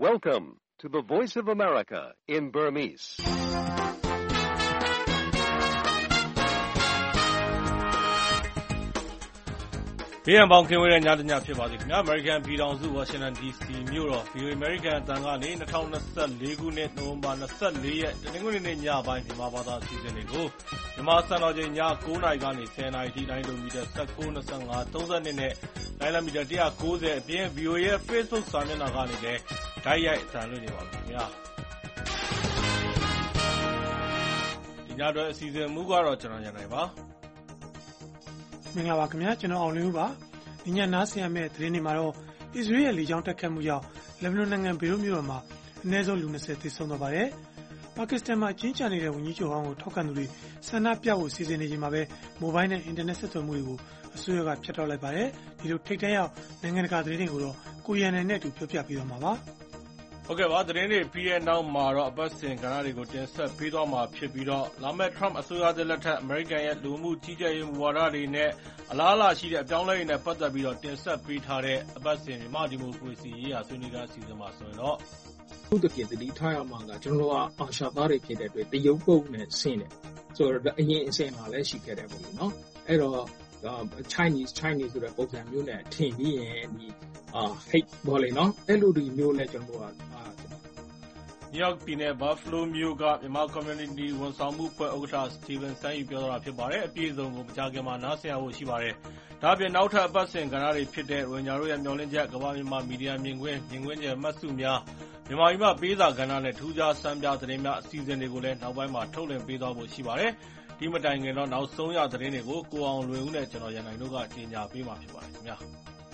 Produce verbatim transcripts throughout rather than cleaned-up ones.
Welcome to the Voice of America in Burmese. ။ဘေးရန်ပေါင်းကင်းဝေးတဲ့ညတညဖြစ်ပါစေခင်ဗျာ။ American ပြည်ထောင်စု Washington ဒီ စီ မြို့တော် ဗီ အို အေ American အသံကနေ၂၀၂၄ ခုနှစ်နိုဝင်ဘာ၂၄ ရက်တနင်္ဂနွေနေ့ညပိုင်းမြန်မာဘာသာအစီအစဉ်တွေကိုမြန်မာစံတော်ချိန်ည၉နာရီကနေ၁၀နာရီထိတိုင်းလိုမီတာ၁၉ ၂၅ ၃၂နဲ့လိုင်းလမီတာ၁၉၀အပြင် ဗီ အို အေ ရဲ့ Facebook စာမျက်နှာကနေလည်းဓာတ်ရိုက်အသံလွှင့်နေပါပြီခင်ဗျာ။ဒီညအတွက်အစီအစဉ်မူကတော့ကျွန်တော်ရနိုင်ပါမင်္ဂလာပါခင်ဗျာကျွန်တော်အောင်လင်းဦးပါဒီညနားဆင်ရမယ့်သတင်းတွေမှာတော့အစ္စရေးရဲ့လေကြောင်းတိုက်ခတ်မှုကြောင့်လက်ဘနွန်နိုင်ငံဘေရွတ်မြို့တော်မှာအနည်းဆုံးလူ၂၀သေဆုံးသွားပါတယ်ပါကစ္စတန်မှာအချင်းချနေတဲ့ဝန်ကြီးချုပ်ဟောင်းကိုထောက်ခံသူတွေဆန္ဒပြဖို့စီစဉ်နေချိန်မှာပဲမိုဘိုင်းနဲ့အင်တာနက်ဆက်သွယ်မှုတွေကိုအစိုးရကဖျက်တောက်လိုက်ပါတယ်ဒီလိုထိတ်တန့်ရောက်နိုင်ငံတကာသတင်းတွေကိုတော့ကိုရန်နိုင်နဲ့အတူပြောပြပေးသွားမှာပါဟုတ်ကဲ့ပါသတင်းတွေပြီးတဲ့နောက်မှာတော့အပတ်စဉ်ကဏ္ဍတွေကိုတင်ဆက်ပေးသွားမှာဖြစ်ပြီးတော့လာမယ့် Trump အစိုးရသစ်လက်ထက် American ရဲ့လူမှုကြီးကြပ်ရေးမူဝါဒတွေနဲ့အလားအလာရှိတဲ့အပြောင်းအလဲတွေနဲ့ပတ်သက်ပြီးတော့တင်ဆက်ပေးထားတဲ့အပတ်စဉ်မြန်မာဒီမိုကရေစီရေးရာဆွေးနွေးခန်းအစီအစဉ်မှာဆိုရင်တော့သူ့တကယ်တည်းထားရမှာကကျွန်တော်တို့ကအာရှသားတွေဖြစ်တဲ့အတွက်တရုတ်ပုံနဲ့ဆင်းတယ်ဆိုတော့အရင်အစင်မှာလည်းရှိခဲ့တယ်ပေါ့နော်အဲ့တော့ Chinese Chinese ဆိုတဲ့ပုံစံမျိုးနဲ့ထင်ပြီးရင်ဒီအာ hate ဘောလေနော်အဲ့လိုဒီမျိုးနဲ့ကျွန်တော်တို့က New York ပြည်နယ် Buffalo မြို့ကမြန်မာ Community ဝန်ဆောင်မှုအဖွဲ့ဥက္ကဋ္ဌ Steven စန်းယူပြောတာဖြစ်ပါတယ်အပြည့်အစုံကိုမကြာခင်မှာနားဆင်ရဖို့ရှိပါတယ်ဒါအပြင်နောက်ထပ်အပတ်စဉ်ကဏ္ဍတွေဖြစ်တဲ့ရိုဟင်ဂျာတို့ရဲ့မျှော်လင့်ချက်ကမ္ဘာမြန်မာမီဒီယာမြင်ကွင်းမြင်ကွင်းကျယ်မှတ်စုများမြန်မာပြည်မှာပေးစာကဏ္ဍနဲ့ထူးခြားစမ်းပြသတင်းများအစီအစဉ်တွေကိုလည်းနောက်ပိုင်းမှာထုတ်လွှင့်ပေးသွားဖို့ရှိပါတယ်ဒီမတိုင်ခင်တော့နောက်ဆုံးရသတင်းတွေကိုကိုအောင်လွင်ဦးနဲ့ကျွန်တော်ရန်နိုင်တို့ကကြီးညာပေးမှာဖြစ်ပါတယ်ခင်ဗျာ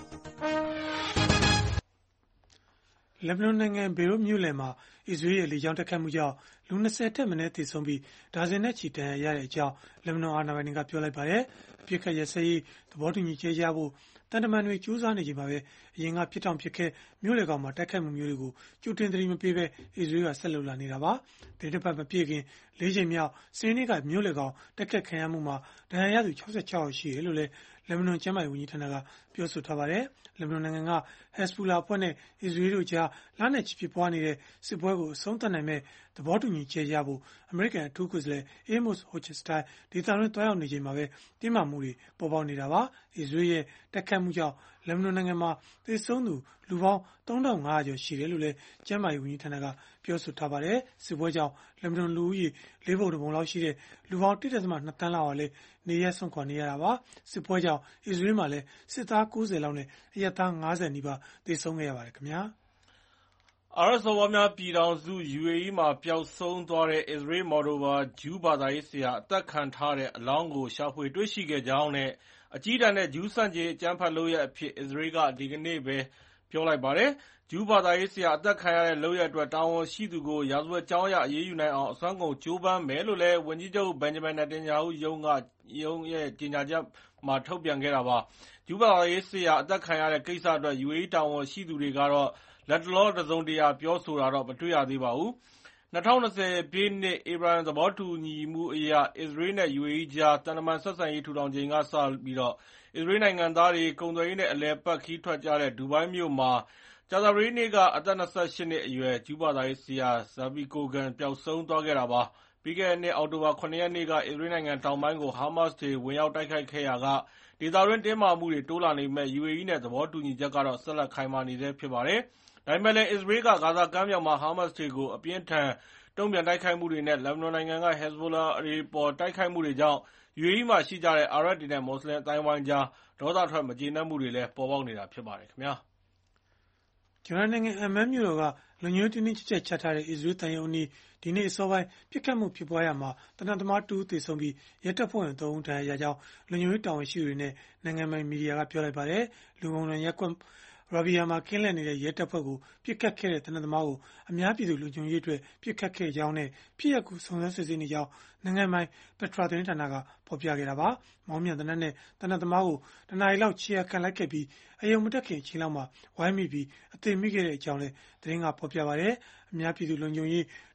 လက်ဘနွန်နိုင်ငံဘေရွတ်မြို့လယ်မှာအစ္စရေးရဲ့လေကြောင်းတိုက်ခတ်မှုကြောင့်လူ၂၀ထက်မနည်းသေဆုံးပြီးဒါဇင်နဲ့ချီဒဏ်ရာရတဲ့အကြောင်းလက်ဘနွန်အာဏာပိုင်တွေကပြောလိုက်ပါတယ်။အပြစ်ခတ်ရစရေးသဘောတူညီချက်ရဖို့တန်တမန်တွေကြိုးစားနေချိန်မှာပဲအရင်ကပြစ်တောင်ပြစ်ခဲ့မြို့လေကောင်မှာတိုက်ခတ်မှုမျိုးတွေကိုကြိုတင်သတိမပေးဘဲအစ္စရေးကဆက်လုပ်လာနေတာပါ။ဒီတစ်ပတ်မပြည့်ခင်၄ချိန်မြောက်စနေနေ့ကမြို့လေကောင်တိုက်ခတ်ခံရမှုမှာဒဏ်ရာရသူ၆၆ယောက်ရှိတယ်လို့လည်းလက်ဘနွန်ကျန်းမာရေးဝန်ကြီးဌာနကပြောဆိုထားပါတယ်။လက်ဘနွန်နိုင်ငံက Hezbollah အဖွဲ့နဲ့အစ္စရေးတို့ကြားလနဲ့ချီဖြစ်ပွားနေတဲ့စစ်ပွဲကိုအဆုံးသတ်နိုင်မဲ့သဘောတူညီချက်ရဖို့အမေရိကန်အထူးကိုယ်စားလှယ် Amos Hochstein ဒေသတွင်းတွားရောက်နေချိန်မှာပဲတင်းမာမှုတွေပေါ်ပေါက်နေတာပါ။အစ္စရေးရဲ့တိုက်ခတ်မှုကြောင့်လက်ဘနွန်နိုင်ငံမှာသေဆုံးသူလူပေါင်း၃ထောင်၅ရာကျော်ရှိတယ်လို့လည်းကျန်းမာရေးဝန်ကြီးဌာနကပြောဆိုထားပါတယ်။စစ်ပွဲကြောင့်လက်ဘနွန်လူဦးရေလေးပုံတစ်ပုံလောက်ရှိတဲ့လူပေါင်း၁.၂သန်းလောက်ဟာလည်းနေရဆုံးခွာနေရတာပါ။စစ်ပွဲကြောင့်အစ္စရေးမှာလည်းစစ်သား၉၀လောက်နဲ့အရပ်သား၅၀နီးပါးသေဆုံးခဲ့ရပါတယ်ခင်ဗျာ။အာရပ်စော်ဘွားများပြည်ထောင်စု ယူ အေ အီး မှာပျောက်ဆုံးသွားတဲ့ အစ္စရေးမော်ဒိုဗာဂျူးဘာသာရေးဆရာအသက်ခံထားတဲ့အလောင်းကိုရှာဖွေတွေ့ရှိခဲ့ကြောင်းနဲ့အကြီးတန်းတဲ့ဂျူးဆန့်ကျင်အကြမ်းဖက်လုပ်ရပ်အဖြစ်အစ္စရေးကဒီကနေ့ပဲပြောလိုက်ပါတယ်။ဂျူးဘာသာရေးဆရာအသက်ခံရတဲ့လုပ်ရပ်အတွက်တာဝန်ရှိသူကိုရာဇဝတ်ကြောင်းအရအရေးယူနိုင်အောင်အစွမ်းကုန်ကြိုးပမ်းမယ်လို့လည်းဝန်ကြီးချုပ်ဘန်ဂျမင်နေတန်ယာဟုရုံးကရုံးရဲ့ကြေညာချက်မှာထုတ်ပြန်ခဲ့တာပါ။ဂျူးဘာသာရေးဆရာအသက်ခံရတဲ့ကိစ္စအတွက် ယူ အေ အီး တာဝန်ရှိသူတွေကတော့လတ်တလောတစုံတရာပြောဆိုတာတော့မတွေ့ရသေးပါဘူး။၂၀၂၀ပြည့်နှစ်ဧပြီသဘောတူညီမှုအရအစ္စရေးနဲ့ ယူ အေ အီး ကြားသံတမန်ဆက်ဆံရေးထူထောင်ချိန်ကစပြီးအစ္စရေးနိုင်ငံသားတွေကုန်သွယ်ရေးနဲ့အလည်အပတ်ခရီးထွက်ကြတဲ့ဒူဘိုင်းမြို့မှာကြာသပတေးနေ့ကအသက်၂၈နှစ်အရွယ်ဂျူးဘာသာရေးဆရာ Zavi Kogan ပျောက်ဆုံးသွားခဲ့တာပါ။ပြီးခဲ့တဲ့နှစ်အောက်တိုဘာ၇ရက်နေ့ကအစ္စရေးနိုင်ငံတောင်ပိုင်းကိုဟာမတ်စ်တွေဝင်ရောက်တိုက်ခိုက်ခဲ့ရာကဒေသတွင်းတင်းမာမှုတွေတိုးလာနေပေမဲ့ ယူ အေ အီး နဲ့သဘောတူညီချက်ကတော့ဆက်လက်ခိုင်မာနေဆဲဖြစ်ပါတယ်။ဒါပေမဲ့လည်းအစ္စရေးကဂါဇာကမ်းမြောင်မှာဟာမတ်စ်တွေကိုအပြင်းထန်တုံ့ပြန်တိုက်ခိုက်မှုတွေနဲ့လက်ဘနွန်နိုင်ငံက Hezbollah တွေပေါ်တိုက်ခိုက်မှုတွေကြောင့်ယူ အေ အီး မှာရှိကြတဲ့အာရပ်တွေနဲ့မွတ်စလင်အသိုင်းအဝိုင်းကြားဒေါသထွက်မကျေနပ်မှုတွေလည်းပေါ်ပေါက်နေတာဖြစ်ပါတယ်ခင်ဗျာ။ဂျော်ဒန်နိုင်ငံအမန်မြို့တော်ကလုံခြုံရေးတင်းတင်းကျပ်ကျပ်ချထားတဲ့အစ္စရေးတန်ယုံအနီးဒီနေ့အစောပိုင်းပြစ်ခတ်မှုဖြစ်ပွားရမှာတနင်္လာသမားတူသေဆုံးပြီးရဲတပ်ဖွဲ့ဝင်၃ဦးဒဏ်ရာရကြောင်းလုံခြုံရေးတာဝန်ရှိသူတွေနဲ့နိုင်ငံပိုင်မီဒီယာကပြောလိုက်ပါတယ်။လူကုန်ရန်ရက်ကွက်ရာဘီယာမှာကင်းလှည့်နေတဲ့ရဲတပ်ဖွဲ့ကိုပြစ်ခတ်ခဲ့တဲ့တနင်္လာသမားကိုအများပြည်သူလူညုံရေးအတွက်ပြစ်ခတ်ခဲ့ကြောင်းနဲ့ဖြစ်ရပ်ကိုစုံစမ်းစစ်ဆေးနေကြောင်းနိုင်ငံပိုင်ပက်ထရာသတင်းဌာနကဖော်ပြခဲ့တာပါ။မောင်းမြန်တနက်နဲ့တနက်သမားကိုတနားရီလောက်ခြေရခံလိုက်ခဲ့ပြီးအယုံမတက်ခင်အချိန်လောက်မှာဝိုင်းမိပြီးအသေးမိခဲ့တဲ့အကြောင်းလည်းသတင်းကဖော်ပြပါတယ်။အများပြည်သူလုံခြုံရေး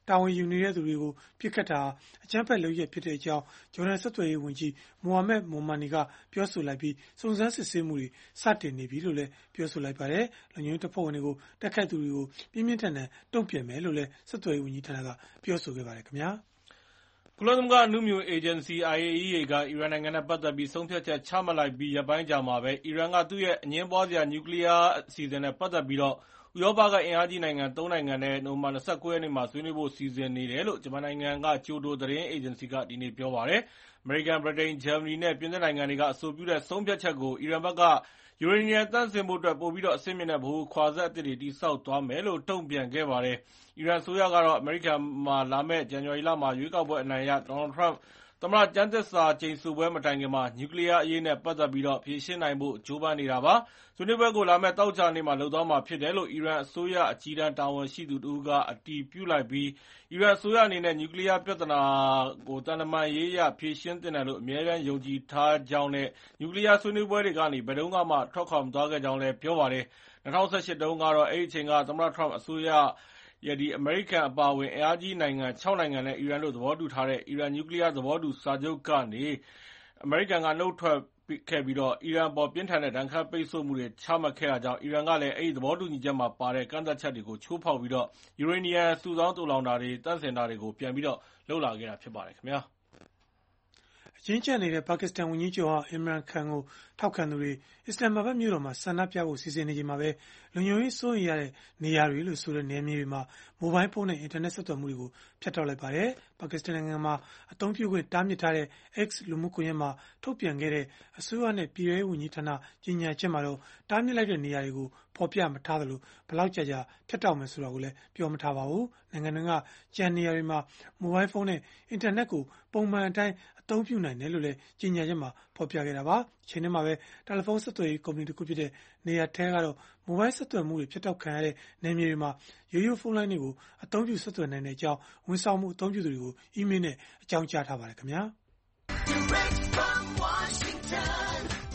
တာဝန်ယူနေတဲ့သူတွေကိုပြစ်ခတ်တာအကြမ်းဖက်လုပ်ရဖြစ်တဲ့အကြောင်းဂျော်ဒန်ဆက်သွယ်ရေးဝန်ကြီးမိုဟာမက်မိုမာနီကပြောဆိုလိုက်ပြီးစုံစမ်းစစ်ဆေးမှုတွေစတင်နေပြီလို့လည်းပြောဆိုလိုက်ပါတယ်။လုံခြုံရေးတပ်ဖွဲ့ဝင်တွေကိုတိုက်ခိုက်သူတွေကိုပြင်းပြင်းထန်ထန်တုံ့ပြန်မယ်လို့လည်းဆက်သွယ်ရေးဝန်ကြီးဌာနကပြောဆိုခဲ့ပါတယ်ခင်ဗျာ။ကုလသမဂ္ဂအနုမြူအေဂျင်စီ အိုင်အေအီးအေ က အီရန်နိုင်ငံနဲ့ပတ်သက်ပြီးဆုံးဖြတ်ချက်ချမှတ်လိုက်ပြီးရက်ပိုင်းကြာမှာပဲအီရန်ကသူ့ရဲ့အငြင်းပွားစရာနျူကလ িয়ার အစီအစဉ်နဲ့ပတ်သက်ပြီးဥရောပကအင်အားကြီးနိုင်ငံသုံးနိုင်ငံနဲ့နိုဝင်ဘာလ ၂၉ ရက်နေ့မှာဆွေးနွေးဖို့စီစဉ်နေတယ်လို့ဂျပန်နိုင်ငံကကျိုဒိုသတင်းအေဂျင်စီကဒီနေ့ပြောပါတယ်။အမေရိကန်၊ဗြိတိန်၊ဂျာမနီနဲ့ပြင်သစ်နိုင်ငံတွေကအဆိုပြုတဲ့ဆုံးဖြတ်ချက်ကိုအီရန်ဘက်ကယူရေနီယံသန့်စင်ဖို့အတွက်ပိုပြီးအဆင့်မြင့်တဲ့ဗဟိုခွာစက်အသစ်တွေတည်ဆောက်သွားမယ်လို့တုံ့ပြန်ခဲ့ပါတယ်။အီရန်အစိုးရကတော့အမေရိကန်မှာလာမယ့်ဇန်နဝါရီလမှာရွေးကောက်ပွဲအနိုင်ရဒေါ်နယ်လ်ထရမ့်သမ္မတကျမ်းသစ္စာကျိန်ဆိုပွဲမတိုင်ခင်မှာနျူကလ িয়ার အရေးနဲ့ပတ်သက်ပြီးဖြေရှင်းနိုင်ဖို့ကြိုးပမ်းနေတာပါ။ဆွေးနွေးပွဲကိုလာမယ့်သောကြာနေ့မှာလုပ်သွားမှာဖြစ်တယ်လို့အီရန်အစိုးရအကြီးတန်းတာဝန်ရှိသူတဦးကအတည်ပြုလိုက်ပြီးအီရန်အစိုးရအနေနဲ့နျူကလ িয়ার ပြဿနာကိုသံတမန်ရေးအရဖြေရှင်းသင့်တယ်လို့အမြဲတမ်းယုံကြည်ထားကြောင်းနဲ့နျူကလ িয়ার ဆွေးနွေးပွဲတွေကနေဘယ်တုန်းကမှထွက်ခွာမသွားခဲ့ကြောင်းလည်းပြောပါတယ်။၂၀၁၈ တုန်းကတော့အဲဒီအချိန်ကသမ္မတထရမ့်အစိုးရအမေရိကန်အပါအဝင်အင်အားကြီးနိုင်ငံခြောက်နိုင်ငံနဲ့အီရန်တို့သဘောတူထားတဲ့အီရန်နျူကလ িয়ার သဘောတူစာချုပ်ကနေအမေရိကန်ကနုတ်ထွက်ခဲ့ပြီးအီရန်အပေါ်ပြင်းထန်တဲ့ဒဏ်ခတ်ပိတ်ဆို့မှုတွေချမှတ်ခဲ့တာကြောင့်အီရန်ကလည်းအဲဒီသဘောတူညီချက်မှာပါတဲ့ကန့်သတ်ချက်တွေကိုချိုးဖောက်ပြီးယူရေနီယံစုဆောင်းသိုလှောင်တာတွေသန့်စင်တာတွေကိုပြန်ပြီးလုပ်လာခဲ့တာဖြစ်ပါတယ်ခင်ဗျာ။အကျဉ်းချနေတဲ့ပါကစ္စတန်ဝန်ကြီးချုပ်ဟောင်းအင်မရန်ခန်ကိုထောက်ခံသူတွေအစ္စလာမ်မာဘတ်မြို့တော်မှာဆန္ဒပြဖို့စီစဉ်နေချိန်မှာပဲလုံခြုံရေးစိုးရိမ်ရတဲ့နေရာတွေလို့ဆိုတဲ့နယ်မြေတွေမှာမိုဘိုင်းဖုန်းနဲ့အင်တာနက်ဆက်သွယ်မှုတွေကိုဖြတ်တောက်လိုက်ပါတယ်။ပါကစ္စတန်နိုင်ငံမှာအသုံးပြုခွင့်တားမြစ်ထားတဲ့ X လူမှုကွန်ရက်မှာထုတ်ပြန်ခဲ့တဲ့အစိုးရနဲ့ပြည်ထောင်စုဝန်ကြီးဌာနကြီးညာချက်မှာတော့တားမြစ်လိုက်တဲ့နေရာတွေကိုဖော်ပြမထားသလိုဘယ်လောက်ကြာကြာဖြတ်တောက်မယ်ဆိုတာကိုလည်းပြောမထားပါဘူး။နိုင်ငံတွင်းကကြံနေရာတွေမှာမိုဘိုင်းဖုန်းနဲ့အင်တာနက်ကိုပုံမှန်အတိုင်းအသုံးပြုနိုင်တယ်လို့လည်းကြီးညာချက်မှာဖော်ပြခဲ့တာပါ။ချိန်ထဲမှာပဲတယ်လီဖုန်းဆက်သွယ်ရေးကုမ္ပဏီတစ်ခုဖြစ်တဲ့နေရာထဲကတော့မိုဘိုင်းဆက်သွယ်မှုတွေဖြတ်တောက်ခံရတဲ့နယ်မြေတွေမှာရိုးရိုးဖုန်းလိုင်းတွေကိုအသုံးပြုဆက်သွယ်နိုင်တဲ့အကြောင်းဝန်ဆောင်မှုအသုံးပြုသူတွေကိုအီးမေးလ်နဲ့အကြောင်းကြားထားပါတယ်ခင်ဗျာ။ Direct from Washington,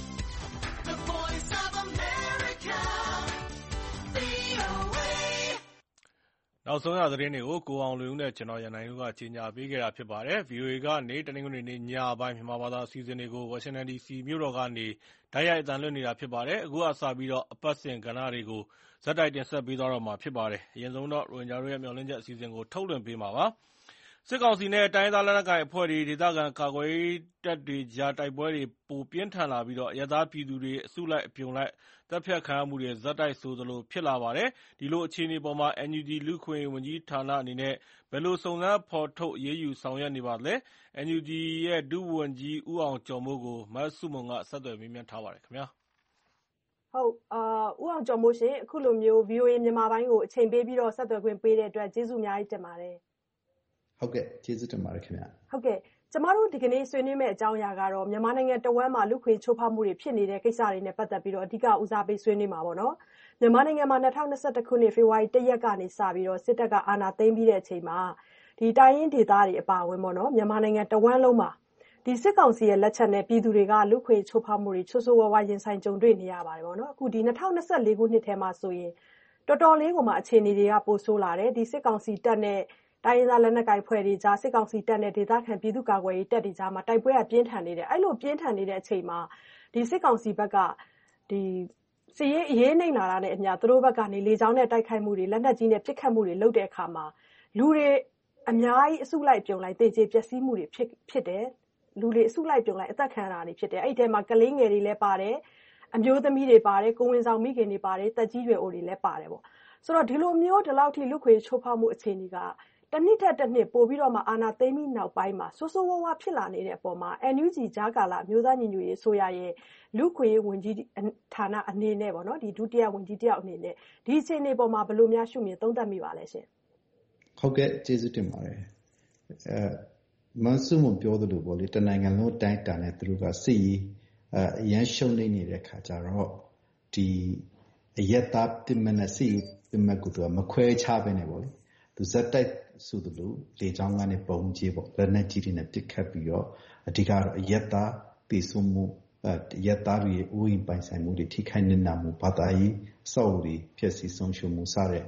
the voice of America, ဗွီအိုအေနောက်ဆုံးရသတင်းတွေကိုကိုအောင်လွင်ဦးနဲ့ကျွန်တော်ရန်နိုင်ဦးကကြီးညာပေးခဲ့တာဖြစ်ပါတယ်။ ဗွီအိုအေကနေတနင်္ဂနွေနေ့ညပိုင်းမြန်မာဘာသာအစီအစဉ်တွေကိုဝါရှင်တန်ဒီစီမြို့တော်ကနေတိုက်ရိုက်အသံလွှင့်နေတာဖြစ်ပါတယ်။အခုကစပြီးတော့အပတ်စဉ်ကဏ္ဍတွေကိုဇက်တိုက်တင်ဆက်ပေးသွားတော့မှာဖြစ်ပါတယ်။အရင်ဆုံးတော့ရိုဟင်ဂျာတို့ရဲ့မျှော်လင့်ချက်အစီအစဉ်ကိုထုတ်လွှင့်ပေးမှာပါ။စစ်ကောင်စီနဲ့တိုင်းရင်းသားလက်နက်ကိုင်အဖွဲ့တွေဒေသခံကာကွယ်ရေးတပ်တွေကြားတိုက်ပွဲတွေပိုပြင်းထန်လာပြီးအရပ်သားပြည်သူတွေအစုလိုက်အပြုံလိုက်သတ်ဖြတ်ခံရမှုတွေဆက်တိုက်ဆိုသလိုဖြစ်လာပါတယ်။ဒီလိုအခြေအနေပေါ်မှာ အန်ယူဂျီ လူ့အခွင့်အရေးဝန်ကြီးဌာနအနေနဲ့ဘယ်လိုစုံစမ်းဖော်ထုတ်အရေးယူဆောင်ရွက်နေပါသလဲ။ အန်ယူဂျီရဲ့ဒုဝန်ကြီးဦးအောင်ကျော်မိုးကိုမဆုမွန်ကဆက်သွယ်မေးမြန်းထားပါတယ်ခင်ဗျာ။ဟုတ်အာဦးအောင်ကျော်မိုးရှင်အခုလိုမျိုး ဗွီအိုအေမြန်မာပိုင်းကိုအချိန်ပေးပြီးတော့ဆက်သွယ်ခွင့်ပေးတဲ့အတွက်ကျေးဇူးအများကြီးတင်ပါတယ်။ဟုတ်ကဲ့ကျေးဇူးတင်ပါတယ်ခင်ဗျာ။ဟုတ်ကဲ့ကျမတို့ဒီကနေ့ဆွေးနွေးမယ့်အကြောင်းအရာကတော့မြန်မာနိုင်ငံတဝန်းမှာလူခွေချိုးဖောက်မှုတွေဖြစ်နေတဲ့ကိစ္စတွေနဲ့ပတ်သက်ပြီးတော့အဓိကဦးစားပေးဆွေးနွေးမှာပေါ့နော်။မြန်မာနိုင်ငံမှာ၂၀၂၁ခုနှစ်ဖေဖော်ဝါရီလတစ်ရက်ကနေစပြီးတော့စစ်တပ်ကအာဏာသိမ်းပြီးတဲ့အချိန်မှာဒီတိုင်းရင်းဒေသတွေအပါအဝင်ပေါ့နော်မြန်မာနိုင်ငံတဝန်းလုံးမှာဒီစစ်ကောင်စီရဲ့လက်ချက်နဲ့ပြည်သူတွေကလူခွေချိုးဖောက်မှုတွေချိုးဆိုးဝါးဝါရင်ဆိုင်ကြုံတွေ့နေရပါတယ်ပေါ့နော်။အခုဒီ၂၀၂၄ခုနှစ်ထဲမှာဆိုရင်တော်တော်လေးကိုမှအခြေအနေတွေကပိုဆိုးလာတယ်။ဒီစစ်ကောင်စီတပ်နဲ့တိုင်းရင်းသားလက်နက်ကိုင်ဖွဲ့တွေကြားစစ်ကောင်စီတပ်နဲ့ဒေသခံပြည်သူ့ကာကွယ်ရေးတပ်တွေကြားမှာတိုက်ပွဲကပြင်းထန်နေတယ်။အဲ့လိုပြင်းထန်နေတဲ့အချိန်မှာဒီစစ်ကောင်စီဘက်ကဒီစီရေးအရေးနှိမ်လာတာနဲ့အမျှသူတို့ဘက်ကနေလေကြောင်းနဲ့တိုက်ခိုက်မှုတွေလက်နက်ကြီးနဲ့ပစ်ခတ်မှုတွေလုပ်တဲ့အခါမှာလူတွေအများကြီးအစုလိုက်ပြုံလိုက်တေချေပျက်စီးမှုတွေဖြစ်ဖြစ်တယ်။လူတွေအစုလိုက်ပြုံလိုက်အသက်ခံရတာတွေဖြစ်တယ်။အဲ့ဒီထဲမှာကလေးငယ်တွေလည်းပါတယ်။အမျိုးသမီးတွေပါတယ်ကိုဝင်ဆောင်မိခင်တွေပါတယ်တက်ကြီးရွယ်အိုတွေလည်းပါတယ်ပေါ့။ဆိုတော့ဒီလိုမျိုးဒီလောက်ထိလူခွေချိုးဖောက်မှုအခြေအနေကတနှစ်ထက်တစ်နှစ်ပို့ပြီးတော့မှအာဏာသိမ်းပြီးနောက်ပိုင်းမှာဆိုးဆိုးဝါးဝါဖြစ်လာနေတဲ့အပေါ်မှာ အန် ယူ ဂျီ ကြားကာလမျိုးသားညီညွတ်ရေးဆိုရရဲ့လူခွေဝန်ကြီးဌာနအနေနဲ့ပေါ့နော်ဒီဒုတိယဝန်ကြီးတယောက်အနေနဲ့ဒီအခြေအနေပေါ်မှာဘယ်လိုများရှုမြင်သုံးသပ်မိပါလဲရှင်။ဟုတ်ကဲ့ကျေးဇူးတင်ပါတယ်။အဲမဆုမပြောသလိုပေါ့လေတနိုင်ငံလုံးတိုင်းတာနဲ့သူတို့ကစစ်ရေးအရန်ရှုံနေနေတဲ့ခါကျတော့ဒီအယက်သားပြမနဲ့စစ်ရေးပြမကိုတော့မခွဲခြားပဲနေပေါ့လေသူဇက်တိုက်ဆိုသလိုလေကြောင်းကနေပုံကြီးပေါ့လက်နက်ကြီးတွေနဲ့ပစ်ခတ်ပြီးတော့အဓိကတော့အယက်သားတည်ဆုံမှုအယက်သားတွေဥယျာဉ်ပိုင်ဆိုင်မှုတွေထိခိုက်နေနာမှုဘာသာရေးစောက်တွေဖြစ်စီဆုံးရှုံမှုစတဲ့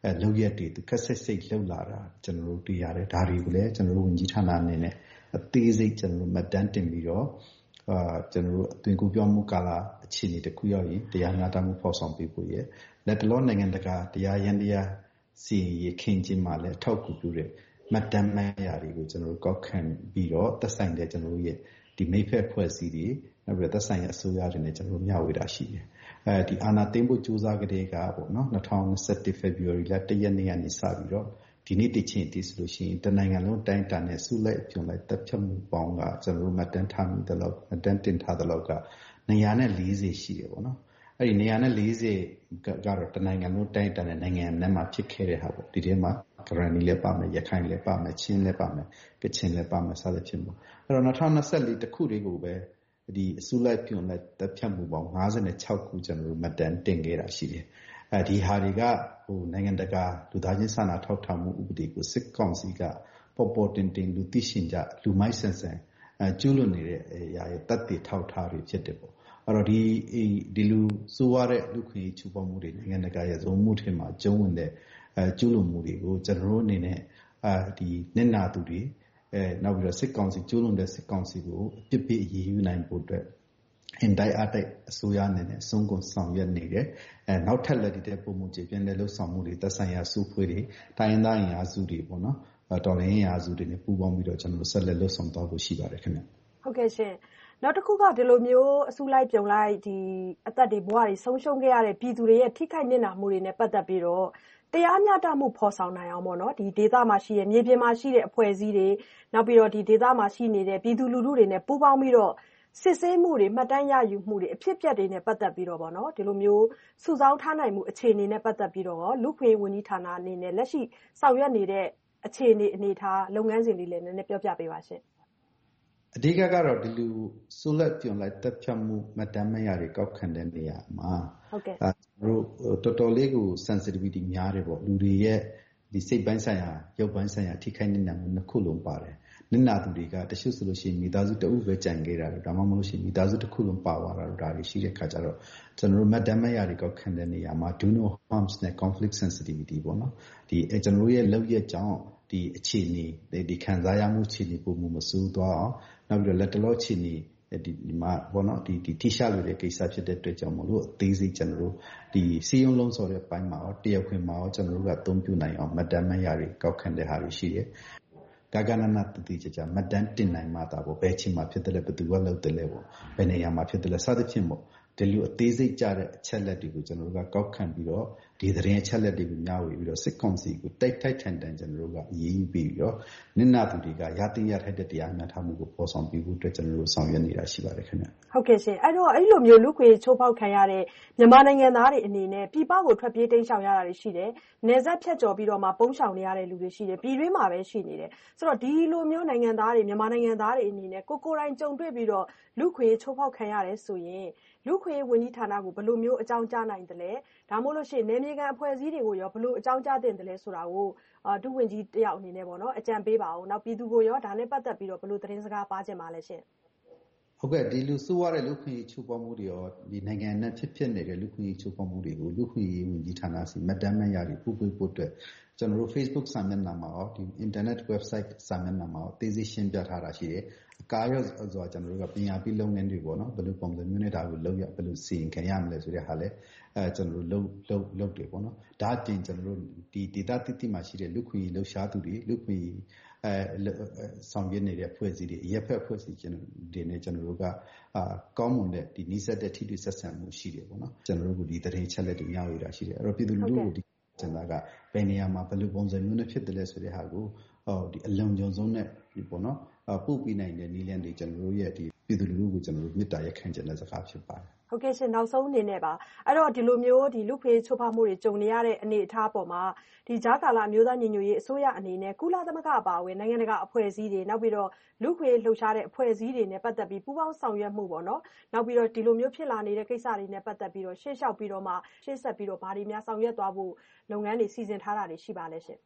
အဲလုပ်ရက်တွေသူခက်ဆက်စိတ်လှုပ်လာတာကျွန်တော်တို့တွေ့ရတယ်ဒါတွေကိုလည်းကျွန်တော်တို့ဝန်ကြီးဌာနအနေနဲ့အသေးစိတ်ကျွန်တော်တို့မှတ်တမ်းတင်ပြီးတော့အာကျွန်တော်တို့အသွင်ကူးပြောင်းမှုကာလအခြေအနေတစ်ခုရောက်ရင်တရားမျှတမှုဖော်ဆောင်ပေးဖို့ရလက်တလောနိုင်ငံတကာတရားရန်တရားစီရင်ခင်ချင်းမှာလည်းထောက်ကူပြုတဲ့မှတ်တမ်းမှတ်ရာတွေကိုကျွန်တော်တို့ကောက်ခံပြီးတော့သက်ဆိုင်တဲ့ကျွန်တော်တို့ရဲ့ဒီမိဖက်ဖွဲ့စည်းတွေနောက်ပြီးတော့သက်ဆိုင်ရာအစိုးရတွေနဲ့ကျွန်တော်တို့မျှဝေတာရှိတယ်အဲဒီအာဏာသိမ်းဖို့ကြိုးစားကြတဲ့ကပေါ့နော်၂၀၂၁ February လတစ်ရက်နေ့ကနေစပြီးတော့ဒီနေ့တချင်းတည်ဆိုလို့ရှိရင်တနိုင်ငံလုံးတိုင်းတာနဲ့စုလိုက်ပြုံလိုက်တပ်ဖြတ်မှုပေါင်းကကျွန်တော်တို့မှတ်တမ်းထားမိတဲ့လောက်မှတ်တမ်းတင်ထားတဲ့လောက်ကနေရာနဲ့၄၀ရှိတယ်ပေါ့နော်အဲ့ဒီနေရာနဲ့၄၀ကတော့တနိုင်ငံလုံးတိုင်းတာနဲ့နိုင်ငံနဲ့မှာဖြစ်ခဲ့တဲ့ဟာပေါ့ဒီထဲမှာကရဏီလည်းပါမယ်ရခိုင်လည်းပါမယ်ချင်းလည်းပါမယ်ကချင်လည်းပါမယ်စသဖြင့်ပေါ့အဲ့တော့၂၀၂၄တခုလေးကိုပဲဒီအစုလိုက်ပြုံလိုက်တပ်ဖြတ်မှုပေါင်း၅၆ခုကျွန်တော်တို့မှတ်တမ်းတင်ခဲ့တာရှိတယ်အဲဒီဟာတွေကဟိုနိုင်ငံတကာလူသားချင်းစာနာထောက်ထားမှုဥပဒေကိုစစ်ကောင်စီကပေါ်ပေါ်တင်တင်လူသိရှင်ကြလူမိုက်ဆန်ဆန်အဲကျူးလွန်နေတဲ့အရာရဲ့တပ်တည်ထောက်ထားတွေဖြစ်တယ်ပေါ့အဲ့တော့ဒီဒီလူစိုးရတဲ့လူခွင့်ချူပေါမှုတွေနိုင်ငံတကာရဲ့ဇုံမှုထဲမှာကျုံးဝင်တဲ့အဲကျူးလွန်မှုတွေကိုကျွန်တော်တို့အနေနဲ့အာဒီနစ်နာသူတွေအဲနောက်ပြီးတော့စစ်ကောင်စီကျူးလွန်တဲ့စစ်ကောင်စီကိုအပြစ်ပေးအရေးယူနိုင်ဖို့အတွက်အင်တိုင်းအတိုက်အစိုးရအနေနဲ့အဆုံးကုန်ဆောင်ရွက်နေတယ်အဲနောက်ထပ်လက်တဲ့ပုံမှုကြီးပြန်လဲလှုပ်ဆောင်မှုတွေသက်ဆိုင်ရာစုဖွဲ့တွေတိုင်းသားအင်အားစုတွေပေါ့နော်တော်လိုင်းအင်အားစုတွေနဲ့ပူးပေါင်းပြီးတော့ကျွန်တော်တို့ဆက်လက်လှုပ်ဆောင်သွားဖို့ရှိပါတယ်ခင်ဗျဟုတ်ကဲ့ရှင်နောက်တစ်ခုကဒီလိုမျိုးအစုလိုက်ပြုံလိုက်ဒီအသက်တွေဘဝတွေဆုံးရှုံးခဲ့ရတဲ့ပြည်သူတွေရဲ့ထိခိုက်နစ်နာမှုတွေနဲ့ပတ်သက်ပြီးတော့တရားမျှတမှုဖော်ဆောင်နိုင်အောင်ပေါ့နော်ဒီဒေသမှာရှိတဲ့မြေပြင်မှာရှိတဲ့အဖွဲ့အစည်းတွေနောက်ပြီးတော့ဒီဒေသမှာရှိနေတဲ့ပြည်သူလူထုတွေနဲ့ပူးပေါင်းပြီးတော့စစ်ဆေးမှုတွေမှတ်တမ်းရယူမှုတွေအဖြစ်အပျက်တွေနဲ့ပတ်သက်ပြီးတော့ပေါ့နော်ဒီလိုမျိုးစုဆောင်းထားနိုင်မှုအခြေအနေနဲ့ပတ်သက်ပြီးတော့လူခွင့်ဝန်ကြီးဌာနအနေနဲ့လက်ရှိဆောင်ရွက်နေတဲ့အခြေအနေအနေထားလုပ်ငန်းစဉ်လေးလည်းနည်းနည်းပြောပြပေးပါရှင်အဓိကကတော့ဒီလူဆိုလက်ပြုံလိုက်တပ်ဖြတ်မှုမှတ်တမ်းမှတ်ရာတွေကောက်ခံတဲ့နေရာမှာဟုတ်ကဲ့အဲတို့တော်တော်လေးကို sensitivity များတယ်ပေါ့လူတွေရဲ့ဒီစိတ်ပိုင်းဆိုင်ရာရုပ်ပိုင်းဆိုင်ရာထိခိုက်နစ်နာမှုနှစ်ခုလုံးပါတယ်နစ်နာသူတွေကတချို့ဆိုလို့ရှိရင်မိသားစုတအုပ်ပဲကြံခဲ့တာဒါမှမဟုတ်လို့ရှိရင်မိသားစုတစ်ခုလုံးပါသွားတာဒါတွေရှိတဲ့ခါကျတော့ကျွန်တော်တို့မှတ်တမ်းမှတ်ရာတွေကောက်ခံတဲ့နေရာမှာ do no harms နဲ့ conflict sensitivity ပေါ့နော်ဒီအဲကျွန်တော်တို့ရဲ့လောက်ရက်ကြောင့်ဒီအခြေအနေဒီခံစားရမှုအခြေအနေပုံမှုမစိုးသွားအောင်နောက်ပြီးတော့လက်တလောအခြေအနေဒီမှာဘောနော်ဒီဒီထိရှာလို့တဲ့ကိစ္စဖြစ်တဲ့အတွက်ကြောင့်မလို့အသေးစိတ်ကျွန်တော်တို့ဒီစီယုံလုံးဆိုတဲ့ပိုင်းမှာရောတရက်ခွင်မှာရောကျွန်တော်တို့ကအသုံးပြုနိုင်အောင်မှတ်တမ်းမှတ်ရာတွေကောက်ခံတဲ့ဟာတွေရှိတယ်ကာကနာနာတတိကြကြမှတ်တမ်းတင်နိုင်မှသာပေါ့ဘယ်ချိန်မှာဖြစ်တယ်လဲဘယ်သူကလုပ်တယ်လဲပေါ့ဘယ်နေရာမှာဖြစ်တယ်လဲစသဖြင့်ပေါ့ဒီလိုအသေးစိတ်ကြတဲ့အချက်လက်တွေကိုကျွန်တော်တို့ကကောက်ခံပြီးတော့ဒီသတင်းအချက်လက်တွေကိုမျှဝေပြီးတော့စစ်ကောင်စီကိုတိုက်ထိုက်ထန်တန်ကျွန်တော်တို့ကအရေးယူပြီးတော့နစ်နာသူတွေကရတင်ရထိုက်တဲ့တရားမျှတမှုကိုပေါ်ဆောင်ပြီးဖို့အတွက်ကျွန်တော်တို့ဆောင်ရွက်နေတာရှိပါတယ်ခင်ဗျဟုတ်ကဲ့ရှင်အဲ့တော့အဲ့လိုမျိုးလူခွေချိုးဖောက်ခံရတဲ့မြန်မာနိုင်ငံသားတွေအနေနဲ့ပြည်ပကိုထွက်ပြေးတိမ်းရှောင်ရတာတွေရှိတယ်နယ်စပ်ဖြတ်ကျော်ပြီးတော့မှပုန်းရှောင်နေရတဲ့လူတွေရှိတယ်ပြည်တွင်းမှာပဲရှိနေတယ်ဆိုတော့ဒီလိုမျိုးနိုင်ငံသားတွေမြန်မာနိုင်ငံသားတွေအနေနဲ့ကိုကိုယ်တိုင်ကြုံတွေ့ပြီးတော့လူခွေချိုးဖောက်ခံရတယ်ဆိုရင်လူခွေဝန်ကြီးဌာနကိုဘယ်လိုမျိုးအကြောင်းကြားနိုင်တယ်လဲဒါမှမဟုတ်လို့ရှိရင်နယ်မြေခံအဖွဲ့အစည်းတွေကိုရောဘယ်လိုအကြောင်းကြားတင်တယ်လဲဆိုတာကိုဒုဝန်ကြီးတယောက်အနေနဲ့ပေါ့နော်အကြံပေးပါဦးနောက်ပြည်သူကိုရောဒါနဲ့ပတ်သက်ပြီးတော့ဘယ်လိုသတင်းစကားပါချင်ပါလဲရှင်ဟုတ်ကဲ့ဒီလူစိုးရတဲ့လူခွင့်ချိုးဖောက်မှုတွေရောဒီနိုင်ငံနဲ့ဖြစ်ဖြစ်နေတဲ့လူခွင့်ချိုးဖောက်မှုတွေကိုလူခွင့်ဝန်ကြီးဌာနစီမှတ်တမ်းမှတ်ရတွေပို့ပေးဖို့အတွက်ကျွန်တော်တို့ Facebook စာမျက်နှာမှာရောဒီ internet website စာမျက်နှာမှာရောသိသိရှင်းပြထားတာရှိတယ်အကားရောဆိုကျွန်တော်တို့ကပညာပြီးလုပ်ငန်းတွေပေါ့နော်ဘယ်လိုပုံစံမျိုးနဲ့ဒါကိုလုပ်ရဘယ်လိုစီရင်ခံရမလဲဆိုတဲ့ဟာလဲအဲကျွန်တော်တို့လုပ်လုပ်လုပ်တယ်ပေါ့နော်ဒါအပြင်ကျွန်တော်တို့ဒီ data တိတိမှာရှိတဲ့လူခွင့်လှုပ်ရှားသူတွေလူခွင့်အဲဆောင်ရွက်နေတဲ့ဖွဲ့စည်းတွေရက်ဖက်ဖွဲ့စည်းကျွန်တော်ဒီနေ့ကျွန်တော်တို့ကအာကောင်းမွန်တဲ့ဒီနီးစပ်တဲ့ထိတွေ့ဆက်ဆံမှုရှိတယ်ပေါ့နော်ကျွန်တော်တို့ကဒီသတင်းချက်လက်တွေညှောက်ရတာရှိတယ်အဲ့တော့ပြည်သူလူထုကိုဒီကျွန်တော်ကဘယ်နေရာမှာဘယ်လိုပုံစံမျိုးနဲ့ဖြစ်တယ်လဲဆိုတဲ့ဟာကိုဟောဒီအလုံခြုံဆုံးနဲ့ဒီပေါ့နော်ပို့ပြီးနိုင်တဲ့နည်းလမ်းတွေကျွန်တော်တို့ရဲ့ဒီပြည်သူလူထုကိုကျွန်တော်တို့မေတ္တာရက်ခံခြင်းတဲ့စကားဖြစ်ပါတယ်ဟုတ်ကဲ့ရှင်နောက်ဆုံးအနေနဲ့ပါအဲ့တော့ဒီလိုမျိုးဒီလူခွေချိုးဖောက်မှုတွေကြုံနေရတဲ့အနေအထားပေါ်မှာဒီဂျာကာလာမျိုးသားညီညွတ်ရေးအစိုးရအနေနဲ့ကုလသမဂ္ဂအပါအဝင်နိုင်ငံတကာအဖွဲ့အစည်းတွေနောက်ပြီးတော့လူခွေလှုပ်ရှားတဲ့အဖွဲ့အစည်းတွေနဲ့ပတ်သက်ပြီးပူးပေါင်းဆောင်ရွက်မှုပေါ့နော်နောက်ပြီးတော့ဒီလိုမျိုးဖြစ်လာနေတဲ့ကိစ္စတွေနဲ့ပတ်သက်ပြီးတော့ရှေ့လျှောက်ပြီးတော့မှရှေ့ဆက်ပြီးတော့ဘာတွေများဆောင်ရွက်သွားဖို့လုပ်ငန်းတွေစီစဉ်ထားတာတွေရှိပါလဲရှင်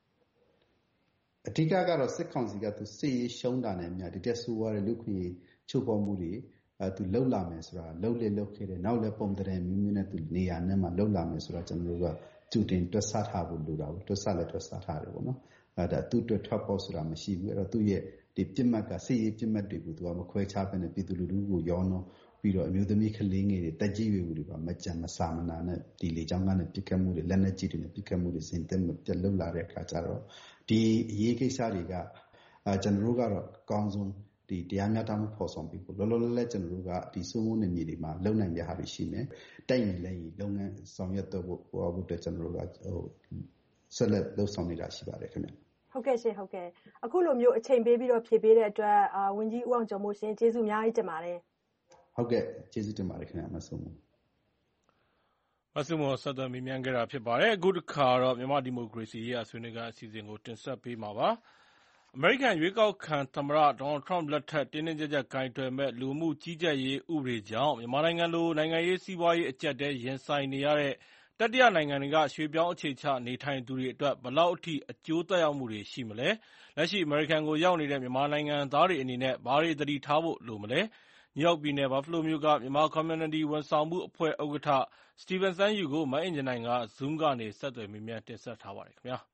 အဓိကကတော့စစ်ကောင်စီကသူစစ်ရေးရှုံးတာနဲ့များဒီတက်ဆိုးရတဲ့လူခွေချိုးဖောက်မှုတွေသူလှုပ်လာမယ်ဆိုတာလှုပ်လေလှုပ်ခဲ့တယ်နောက်လည်းပုံတဲ့မျိုးမျိုးနဲ့သူနေရာနဲ့မှလှုပ်လာမယ်ဆိုတာကျွန်တော်တို့ကကြိုတင်တွက်ဆထားဖို့လိုတာပေါ့တွက်ဆလည်းတွက်ဆထားတယ်ပေါ့နော်အဲဒါသူ့အတွက်ထွက်ဖို့ဆိုတာမရှိဘူးအဲ့တော့သူ့ရဲ့ဒီပြစ်မှတ်ကစစ်ရေးပြစ်မှတ်တွေကိုသူကမခွဲခြားဘဲနဲ့ပြည်သူလူထုကိုရောနှောပြီးတော့အမျိုးသမီးကလေးငယ်တွေတက်ကြီးရွယ်တွေပါမကြမ်းမစာမနာနဲ့ဒီလေကြောင်းကနေပြစ်ခတ်မှုတွေလက်နက်ကြီးတွေနဲ့ပြစ်ခတ်မှုတွေစဉ်သက်မပြတ်လှုပ်လာတဲ့အခါကျတော့ဒီအရေးကိစ္စတွေကအဲကျွန်တော်တို့ကတော့အကောင်းဆုံးဒီတရားမျှတမှုဖော်ဆောင်ပြီးလောလောလတ်လတ်ကျွန်တော်တို့ကဒီစိုးမိုးနယ်မြေတွေမှာလုံနိုင်ရဟာရှိနေတိုက်ရင်လည်းလုပ်ငန်းဆောင်ရွက်တော့ဖို့ဟိုအဖို့အတွက်ကျွန်တော်တို့ကဟိုဆက်လက်လှုပ်ဆောင်နေတာရှိပါတယ်ခင်ဗျဟုတ်ကဲ့ရှင်ဟုတ်ကဲ့အခုလိုမျိုးအချိန်ပေးပြီးတော့ဖြည့်ပေးတဲ့အတွက်အာဝန်ကြီးဦးအောင်ကျော်မိုးရှင်ကျေးဇူးအများကြီးတင်ပါတယ်ဟုတ်ကဲ့ကျေးဇူးတင်ပါတယ်ခင်ဗျမဆုမိုးမဆုမိုးဆက်သွယ်မိမြန်ကြတာဖြစ်ပါတယ်အခုတစ်ခါတော့မြန်မာဒီမိုကရေစီရေးအဆွေးနွေးကအစီအစဉ်ကိုတင်ဆက်ပေးမှာပါအမေရိကန်ရွေးကောက်ခံသမ္မတဒေါ်နယ်ထရမ့်လက်ထက်တင်းတင်းကြပ်ကြပ်ကင်တွယ်မဲ့လူမှုကြီးကြပ်ရေးဥပဒေကြောင့်မြန်မာနိုင်ငံလိုနိုင်ငံရေးစီးပွားရေးအကျပ်တဲရင်ဆိုင်နေရတဲ့တတိယနိုင်ငံတွေကရွှေပြောင်းအခြေချနေထိုင်သူတွေအတွက်ဘယ်လောက်အထိအကျိုးသက်ရောက်မှုတွေရှိမလဲလက်ရှိအမေရိကန်ကိုရောက်နေတဲ့မြန်မာနိုင်ငံသားတွေအနေနဲ့ဘာတွေသတိထားဖို့လိုမလဲနယူးယောက်ပြည်နယ်ဘာဖလိုမြို့ကမြန်မာ Community ဝန်ဆောင်မှုအဖွဲ့ဥက္ကဋ္ဌ Steven Sangyu ကိုမအင်ဂျင်နိုင်က Zoom ကနေဆက်သွယ်မေးမြန်းတင်ဆက်ထားပါတယ်ခင်ဗျာ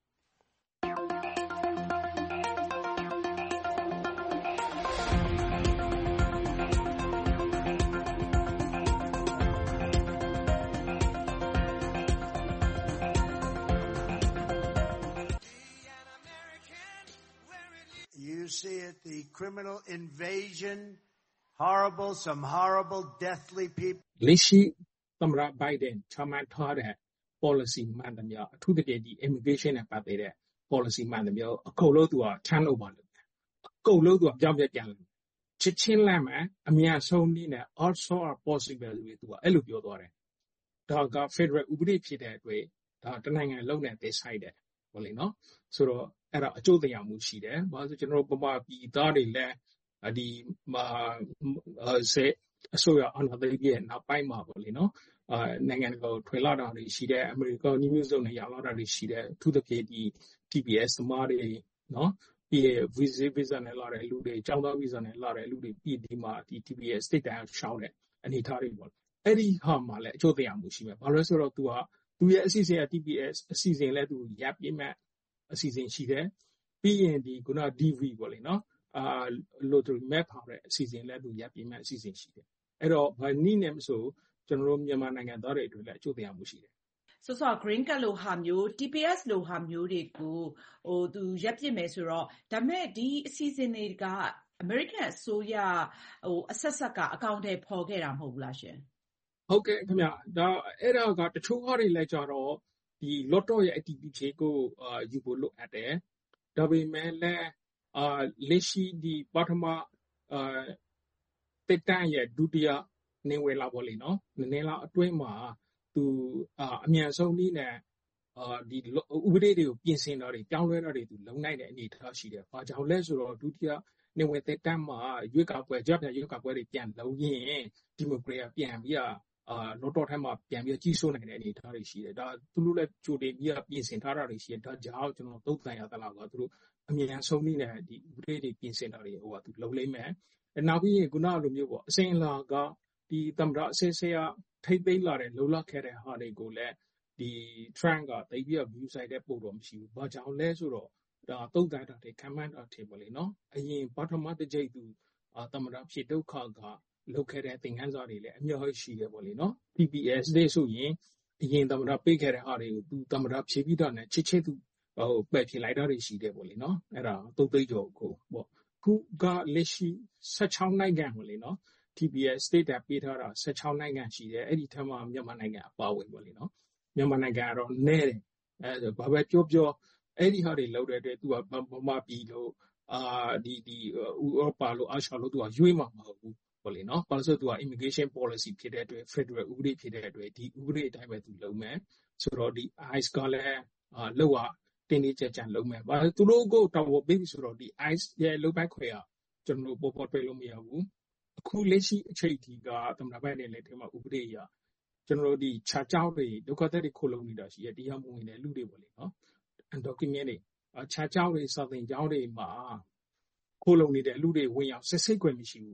You see it, the criminal invasion, horrible, some horrible, deathly people. လက်ရှိသမ္မတ Biden ချမှတ်ထားတဲ့ policy မှန်သမျှအထူးသဖြင့်ဒီ immigration နဲ့ပတ်သက်တဲ့ policy မှန်သမျှအကုန်လုံးသူက turn over လုပ်တယ်အကုန်လုံးသူကပြောင်းပြပြန်လုပ်ချက်ချင်းလမ်းမှာအများဆုံးနည်းနဲ့ also are possible လို့သူကအဲ့လိုပြောသွားတယ်ဒါက federal ဥပဒေဖြစ်တဲ့အတွက်ဒါတနိုင်ငံလုံးနဲ့သက်ဆိုင်တယ်ဟုတ်လေနော်ဆိုတော့အဲ့ဒါအကျိုးတရားမှုရှိတယ်ဘာလို့ကျွန်တော်တို့ပပပြည်သားတွေလည်းဒီမှာစေအစိုးရအနာသိရဲ့နောက်ပိုင်းမှာပေါ့လေနော်အာနိုင်ငံကိုထွေလာတာတွေရှိတယ်အမေရိကန်မျိုးစုံနဲ့ရောက်လာတာတွေရှိတယ်အထူးသဖြင့်ဒီ T P S သမားတွေနော်ပြီးရ visa visa နဲ့လာတဲ့လူတွေကျောင်းသား visa နဲ့လာတဲ့လူတွေပြီးဒီမှာဒီ T P S state တိုင်းရှောင်းတဲ့အနေထားတွေပေါ့အဲ့ဒီဟာမှာလည်းအကျိုးတရားမှုရှိမယ်ဘာလို့လဲဆိုတော့ तू ကသူရဲ့အစီအစဉ်က T P S အစီအစဉ်လည်းသူရပ်ပြမဲ့အစီအစဉ်ရှိတယ်ပြီးရင်ဒီခုန D V ပေါ့လေနော်အာ lottery map ပါတဲ့အစီအစဉ်လည်းသူရပ်ပြမဲ့အစီအစဉ်ရှိတယ်အဲ့တော့ဘာနည်းနဲ့မဆိုကျွန်တော်တို့မြန်မာနိုင်ငံသားတွေအတွက်လည်းအကျိုးတရားမှုရှိတယ်ဆိုဆို green card လိုဟာမျိုး T P S လိုဟာမျိုးတွေကိုဟိုသူရပ်ပြမယ်ဆိုတော့ဒါပေမဲ့ဒီအစီအစဉ်တွေကအမေရိကန်အစိုးရဟိုအဆက်ဆက်ကအကောင့်တွေပေါ်ခဲ့တာမဟုတ်ဘူးလားရှင်ဟုတ်ကဲ့ခင်ဗျဒါအဲ့ဒါကတချို့ဟာတွေလည်းကြတော့ဒီ lotto ရဲ့ activity ကိုအာယူဖို့လိုအပ်တယ်ဒါပေမဲ့လည်းအာလက်ရှိဒီပထမအာတက်တန်ရဲ့ဒုတိယနေဝဲလာပေါ့လေနော်နည်းနည်းလောက်အတွင်းမှာသူအာအမြန်ဆုံးနည်းနဲ့အာဒီဥပဒေတွေကိုပြင်ဆင်တာတွေပြောင်းလဲတာတွေသူလုံနိုင်တဲ့အနေအထားရှိတယ်။ဘာကြောင့်လဲဆိုတော့ဒုတိယနေဝဲတက်တန်မှာရွေးကောက်ပွဲကြပြရွေးကောက်ပွဲတွေပြန်လုံးရင်ဒီမိုကရေစီပြန်ပြီးအာလောတော်ထဲမှာပြန်ပြီးကြီးစိုးနိုင်တဲ့အနေအထားတွေရှိတယ်။ဒါသူတို့လည်းကြိုတင်ပြီးပြင်ဆင်ထားတာတွေရှိတယ်။ဒါကြောင့်ကျွန်တော်သုံးသပ်ရသလားကသူတို့အမြန်ဆုံးနည်းနဲ့ဒီဥပဒေတွေပြင်ဆင်တာတွေဟိုကသူလုံလိမ့်မယ်။နောက်ပြီးရင်ခုနလိုမျိုးပေါ့အစင်လာကဒီသမ္မတအစစ်အဆေးကထိတ်သိမ်းလာတဲ့လုံလောက်ခဲ့တဲ့ဟာတွေကိုလည်းဒီ trend ကတိတ်ပြီး view site တဲ့ပုံတော့မရှိဘူး။ဘာကြောင့်လဲဆိုတော့ဒါသုံးသပ်တာတွေ comment တာတွေပေါ့လေနော်။အရင်ပထမတစ်ကြိမ်သူသမ္မတဖြစ်ဒုက္ခကလုပ်ခဲ့တဲ့သင်ခန်းစာတွေလည်းအများကြီးရှိတယ်ပေါ့လေနော်။ T P S တွေဆိုရင်အရင်သမ္မတပေးခဲ့တဲ့ဟာတွေကိုသူသမ္မတဖြည့်ပြီးတော့နဲ့ချစ်ချစ်သူဟိုပယ်ဖြေလိုက်တာတွေရှိတယ်ပေါ့လေနော်။အဲ့ဒါသုံးသိန်းကျော်ကိုပေါ့ခုကလက်ရှိဆယ့်ခြောက်နိုင်ငံပေါ့လေနော် T P S state ပေးထားတာဆယ့်ခြောက်နိုင်ငံရှိတယ်အဲ့ဒီထက်မှမြန်မာနိုင်ငံအပါဝင်ပေါ့လေနော်မြန်မာနိုင်ငံကတော့နည်းတယ်အဲဘာပဲပြောပြောအဲ့ဒီဟာတွေလောက်တဲ့အတွက်သူကဗမာပြည်လို့အာဒီဒီဥရောပလို့အာရှလို့သူကရွေးမှာမဟုတ်ဘူးပေါ့လေနော်ဘာလို့ဆိုသူက immigration policy ဖြစ်တဲ့အတွက် federal ဥပဒေဖြစ်တဲ့အတွက်ဒီဥပဒေအတိုင်းပဲသူလုပ်မယ်ဆိုတော့ဒီ I C E ကလည်းအာလောက်ရတင်းတင်းကြပ်ကြပ်လုပ်မယ်ဘာသူတို့ကိုတော်တော်ပေးပြီဆိုတော့ဒီ I C E ရဲ့လုပ်ပိုက်ခွဲကကျွန်တော်တို့ပေါ်ပေါ်တွေ့လို့မရဘူးအခုလက်ရှိအချိန်ဒီကသမ္မတဘက်နဲ့လည်းဒီမှာဥပဒေရကျွန်တော်တို့ဒီခြားကြောင်းတွေဒုက္ခသည်တွေခိုးလုံနေတာရှိတယ်တရားမဝင်တဲ့လူတွေပေါ့လေနော် undocumented တွေခြားကြောင်းတွေစာသင်ကျောင်းတွေမှာခိုးလုံနေတဲ့လူတွေဝင်ရောက်စစ်ဆေးခွင့်မရှိဘူး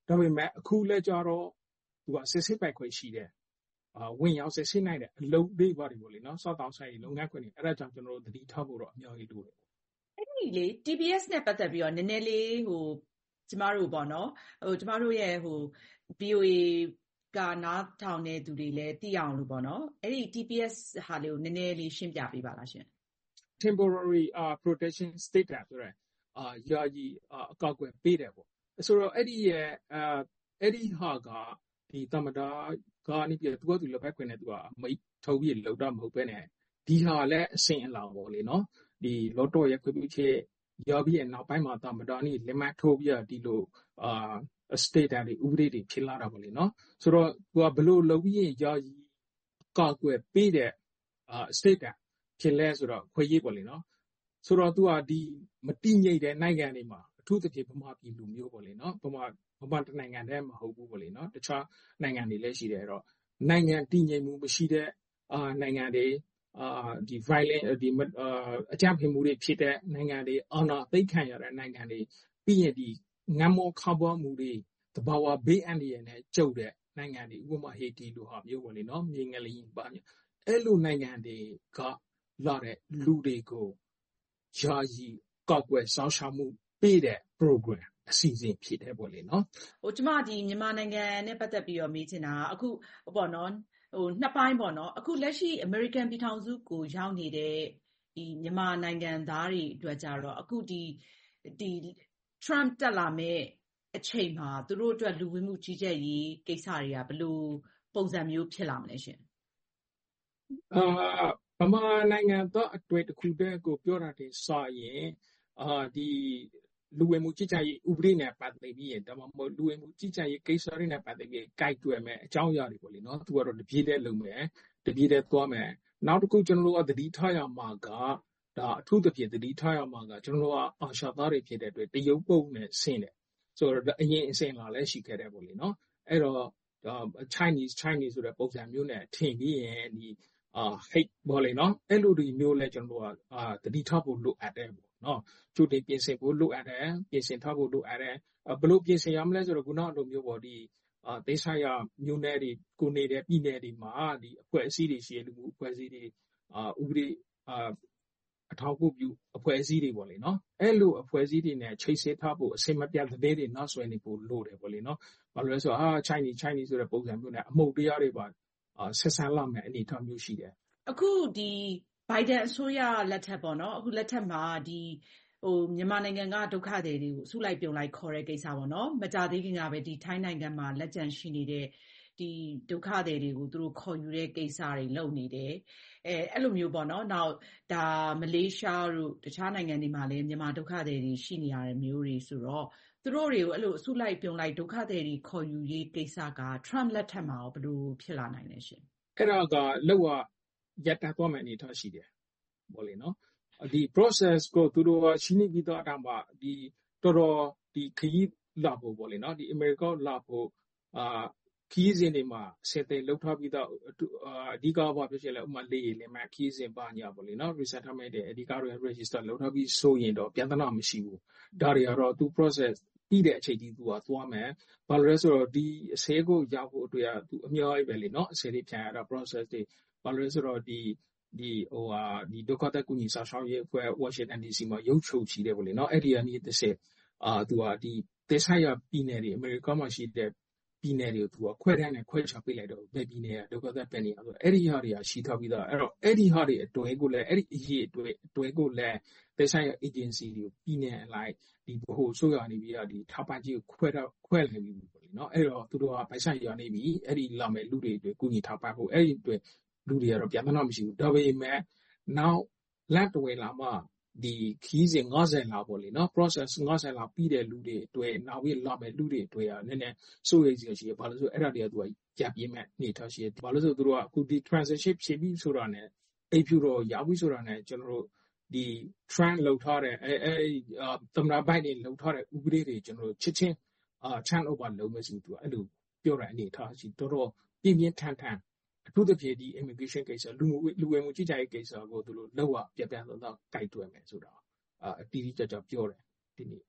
ဒါပေမဲ့အခုလဲကြတော့သူကစစ်စစ်ပိုက်ခွင့်ရှိတယ်အာဝင်ရောက်စစ်စစ်နိုင်တဲ့အလုပ်တွေပါတယ်ပေါ့လေနော်စောက်တောင်ဆိုင်လုပ်ငန်းခွင်တွေအဲ့ဒါကြောင့်ကျွန်တော်တို့သတိထားဖို့တော့အများကြီးလိုတယ်အဲ့ဒီလေ T B S နဲ့ပတ်သက်ပြီးတော့နည်းနည်းလေးဟိုကျမတို့ပေါ့နော်ဟိုကျမတို့ရဲ့ဟို V O A ကနားထောင်တဲ့သူတွေလည်းသိအောင်လို့ပေါ့နော်အဲ့ဒီ T B S ဟာလေးကိုနည်းနည်းလေးရှင်းပြပေးပါလားရှင် temporary uh, protection status ဆိုရယ်အာယာယီအကောက်ကွယ်ပေးတယ်ပေါ့ဆိုတော့အဲ့ဒီရဲ့အာအဲ့ဒီဟာကဒီသမ္မတကနေပြီးသူကသူလက်ဖက်ခွင်နဲ့သူကမိတ်ထုတ်ပြီးလောက်တော့မဟုတ်ပဲနဲ့ဒီဟာလည်းအစင်အလောင်ပေါ့လေနော်ဒီလော်တော့ရဲ့ခွင့်ပြုချက်ရောက်ပြီးနောက်ပိုင်းမှာသမ္မတနေလက်မှတ်ထိုးပြီးဒီလိုအာ state တွေဥပဒေတွေဖြစ်လာတာပေါ့လေနော်ဆိုတော့သူကဘလို့လုပ်ပြီးရင်ယာယီကောက်ကွယ်ပေးတဲ့အာ state ဖြစ်လဲဆိုတော့ခွေရေးပေါ့လေနော်ဆိုတော့သူကဒီမတိငိတ်တဲ့နိုင်ငံတွေမှာအထူးသဖြင့်ဗမာပြည်လူမျိုးပေါ့လေနော်ဗမာဗမာတနိုင်ငံတည်းမဟုတ်ဘူးပေါ့လေနော်တခြားနိုင်ငံတွေလည်းရှိတယ်အဲ့တော့နိုင်ငံတည်ငြိမ်မှုမရှိတဲ့အာနိုင်ငံတွေအာဒီ violent ဒီအကြမ်းဖက်မှုတွေဖြစ်တဲ့နိုင်ငံတွေအာဏာသိမ်းခံရတဲ့နိုင်ငံတွေပြီးရင်ဒီငတ်မောခါပွားမှုတွေတဘာဝဘေးအန္တရာယ်နဲ့ကြုံတဲ့နိုင်ငံတွေဥပမာဟေတီလိုဟာမျိုးပေါ့လေနော်မြေငလျင်ပါအဲ့လိုနိုင်ငံတွေကလာတဲ့လူတွေကိုယာယီကောက်ွယ်စောင့်ရှောက်မှုပေးတဲ့ program အစီအစဉ်ဖြစ်တယ်ပေါ့လေနော်ဟိုကျမဒီမြန်မာနိုင်ငံနဲ့ပတ်သက်ပြီးတော့မေးချင်တာအခုပေါ့နော်ဟိုနှစ်ပိုင်းပေါ့နော်အခုလက်ရှိ American ပြည်ထောင်စုကိုရောက်နေတဲ့ဒီမြန်မာနိုင်ငံသားတွေအတွက်ကြတော့အခုဒီဒီ Trump တက်လာမဲ့အချိန်မှာသူတို့အတွက်လူဝင်မှုကြီးကြပ်ရေးကိစ္စတွေကဘယ်လိုပုံစံမျိုးဖြစ်လာမလဲရှင်အာဗမာနိုင်ငံသားအတွေ့တစ်ခုတည်းကိုပြောတာတင်စာရင်အာဒီလူဝင်မှုကြီးကြပ်ရေးဥပဒေနဲ့ပတ်သက်ပြီးရင်ဒါမှမဟုတ်လူဝင်မှုကြီးကြပ်ရေးကိစ္စတွေနဲ့ပတ်သက်ပြီးကိုက်တွယ်မယ်အကြောင်းအရာတွေပေါ့လေနော်သူကတော့တပြေးတည်းလုပ်မယ်တပြေးတည်းသွားမယ်နောက်တစ်ခုကျွန်တော်တို့ကသတိထားရမှာကဒါအထူးသဖြင့်သတိထားရမှာကကျွန်တော်တို့ကအာရှသားတွေဖြစ်တဲ့အတွက်တရုတ်ပုံနဲ့ဆင်းတယ်ဆိုတော့အရင်အစင်လာလဲရှိခဲ့တယ်ပေါ့လေနော်အဲ့တော့ Chinese Chinese ဆိုတဲ့ပုံစံမျိုးနဲ့ထင်ပြီးရင်ဒီအာ hate ဘောလေနော်အဲ့လိုဒီမျိုးလဲကျွန်တော်တို့ကအာတတိထားဖို့လိုအပ်တယ်ပေါ့နော်ကျူတင်ပြင်ဆင်ဖို့လိုအပ်တယ်ပြင်ဆင်ထားဖို့လိုအပ်တယ်ဘလို့ပြင်ဆင်ရမလဲဆိုတော့ခုနကလိုမျိုးပေါ့ဒီအာဒေသရမျိုးနယ်တွေကိုနေတဲ့ပြည်နယ်တွေမှာဒီအဖွဲ့အစည်းတွေရှိရလူမှုအဖွဲ့အစည်းတွေအာဥပဒေအာအထောက်အကူပြုအဖွဲ့အစည်းတွေပေါ့လေနော်အဲ့လိုအဖွဲ့အစည်းတွေနဲ့ချိတ်ဆက်ထားဖို့အစင်မပြတ်တဲ့တွေနောက်ဆွဲနေဖို့လိုတယ်ပေါ့လေနော်ဘာလို့လဲဆိုတော့အာ Chinese Chinese ဆိုတဲ့ပုံစံမျိုးနဲ့အမှုတရားတွေပါအာဆက်ဆံလာမယ်အနေအထားမျိုးရှိတယ်အခုဒီ Biden အစိုးရလက်ထက်ပေါ့နော်အခုလက်ထက်မှာဒီဟိုမြန်မာနိုင်ငံကဒုက္ခသည်တွေကိုအစုလိုက်ပြုံလိုက်ခေါ်တဲ့ကိစ္စပေါ့နော်မကြသေးခင်ကပဲဒီထိုင်းနိုင်ငံမှာလက်ကျန်ရှိနေတဲ့ဒီဒုက္ခသည်တွေကိုသူတို့ခေါ်ယူတဲ့ကိစ္စတွေလုပ်နေတယ်အဲအဲ့လိုမျိုးပေါ့နော်နောက်ဒါမလေးရှားတို့တခြားနိုင်ငံတွေမှာလည်းမြန်မာဒုက္ခသည်တွေရှိနေရတဲ့မျိုးတွေဆိုတော့သူတို့တွေကိုအဲ့လိုအစုလိုက်ပြုံလိုက်ဒုက္ခသည်တွေခေါ်ယူရေးကိစ္စက Trump လက်ထက်မှာဘယ်လိုဖြစ်လာနိုင်လဲရှင်အဲ့ဒါကလောက်ရရပ်တန့်သွားမယ်အနေထားရှိတယ်ပေါ့လေနော်ဒီ process ကိုသူတို့ရှင်းနေပြီးတော့အမှဒီတော်တော်ဒီခရီးလာဖို့ပေါ့လေနော်ဒီ America လာဖို့အာခီးစဉ်တွေမှာစက်တဲ့လောက်ထားပြီးတော့အဓိကဘာဖြစ်ချင်လဲဥမာလေးရည်လည်းမခီးစဉ်ပါညာပေါ့လေနော် resettlement တဲ့အဓိကတွေ register လောက်ထားပြီးဆိုရင်တော့ပြန်သနာမရှိဘူးဒါတွေကတော့သူ process ပြီးတဲ့အချိန်ကြီးသူကသွားမယ်ဘာလို့လဲဆိုတော့ဒီအစဲကိုရောက်ဖို့အတွက်သူအများကြီးပဲလေနော်အစဲတွေပြန်ရတာ process တွေဘာလို့လဲဆိုတော့ဒီဒီဟိုဟာဒီဒုက္ခသည်ကူညီဆောင်ရေးအဖွဲ့ Washington ဒီ စီ မှာရုပ်ချုပ်ရှိတယ်ပေါ့လေနော်အဲ့ဒီကနေတစ်ဆက်အာသူကဒီသက်ဆိုင်ရာပြည်နယ်တွေအမေရိကမှာရှိတဲ့ပြည်နယ်တွေကိုသူကခွဲတန်းနဲ့ခွဲခြားပေးလိုက်တော့ဘယ်ပြည်နယ်ကဒုက္ခသည်ပဲနေရဆိုအဲ့ဒီဟာတွေကရှိထားပြီးသားအဲ့တော့အဲ့ဒီဟာတွေအတွဲကိုလည်းအဲ့ဒီအရေးအတွဲအတွဲကိုလည်းသက်ဆိုင်ရာ agency တွေပြည်နယ်အလိုက်ဒီဘို့ဆိုရနေပြီးတော့ဒီထောက်ပံ့ကြီးကိုခွဲတော့ခွဲလိုက်ပြီးပေါ့လေနော်အဲ့တော့သူတို့ကပိုက်ဆိုင်ရနေပြီအဲ့ဒီလာမဲ့လူတွေတွေကူညီထောက်ပံ့ဖို့အဲ့ဒီအတွက်လူတွေကတော့ပြန်မနာမရှိဘူးဒါပေမဲ့နောက်လက်တွေလာမှဒီခီးစဉ်၅၀လောက်ပေါ့လေနော် process ၅၀လောက်ပြီးတဲ့လူတွေအတွက်နောက်ပြီးလာမဲ့လူတွေအတွက်ကနည်းနည်းစိုးရိမ်စရာရှိရဘာလို့ဆိုအဲ့ဒါတွေကသူကရပ်ပြင်းမဲ့နေထားရှိရဘာလို့ဆိုသူတို့ကအခုဒီ transition ဖြစ်ပြီးဆိုတာနဲ့အိပ်ဖြူတော့ရောက်ပြီးဆိုတာနဲ့ကျွန်တော်တို့ဒီ trend လောက်ထားတဲ့အဲအဲသမ္မတဘိုင်ဒန်လောက်ထားတဲ့ဥပဒေတွေကျွန်တော်တို့ချစ်ချင်းအာ turn over လုပ်မယ်ဆိုသူကအဲ့လိုပြောတဲ့အနေထားရှိတော်တော်ပြင်းပြင်းထန်ထန်အထူးသဖြင့်ဒီ immigration ကိစ္စလူမှုလူဝင်မှုကြီးကြပ်ရေးကိစ္စကိုသူတို့လောက်ဝပြပြသားသားကြိုက်တွေ့မယ်ဆိုတော့အာအတီးတီးကြကြပြောတယ်ဒီနေ့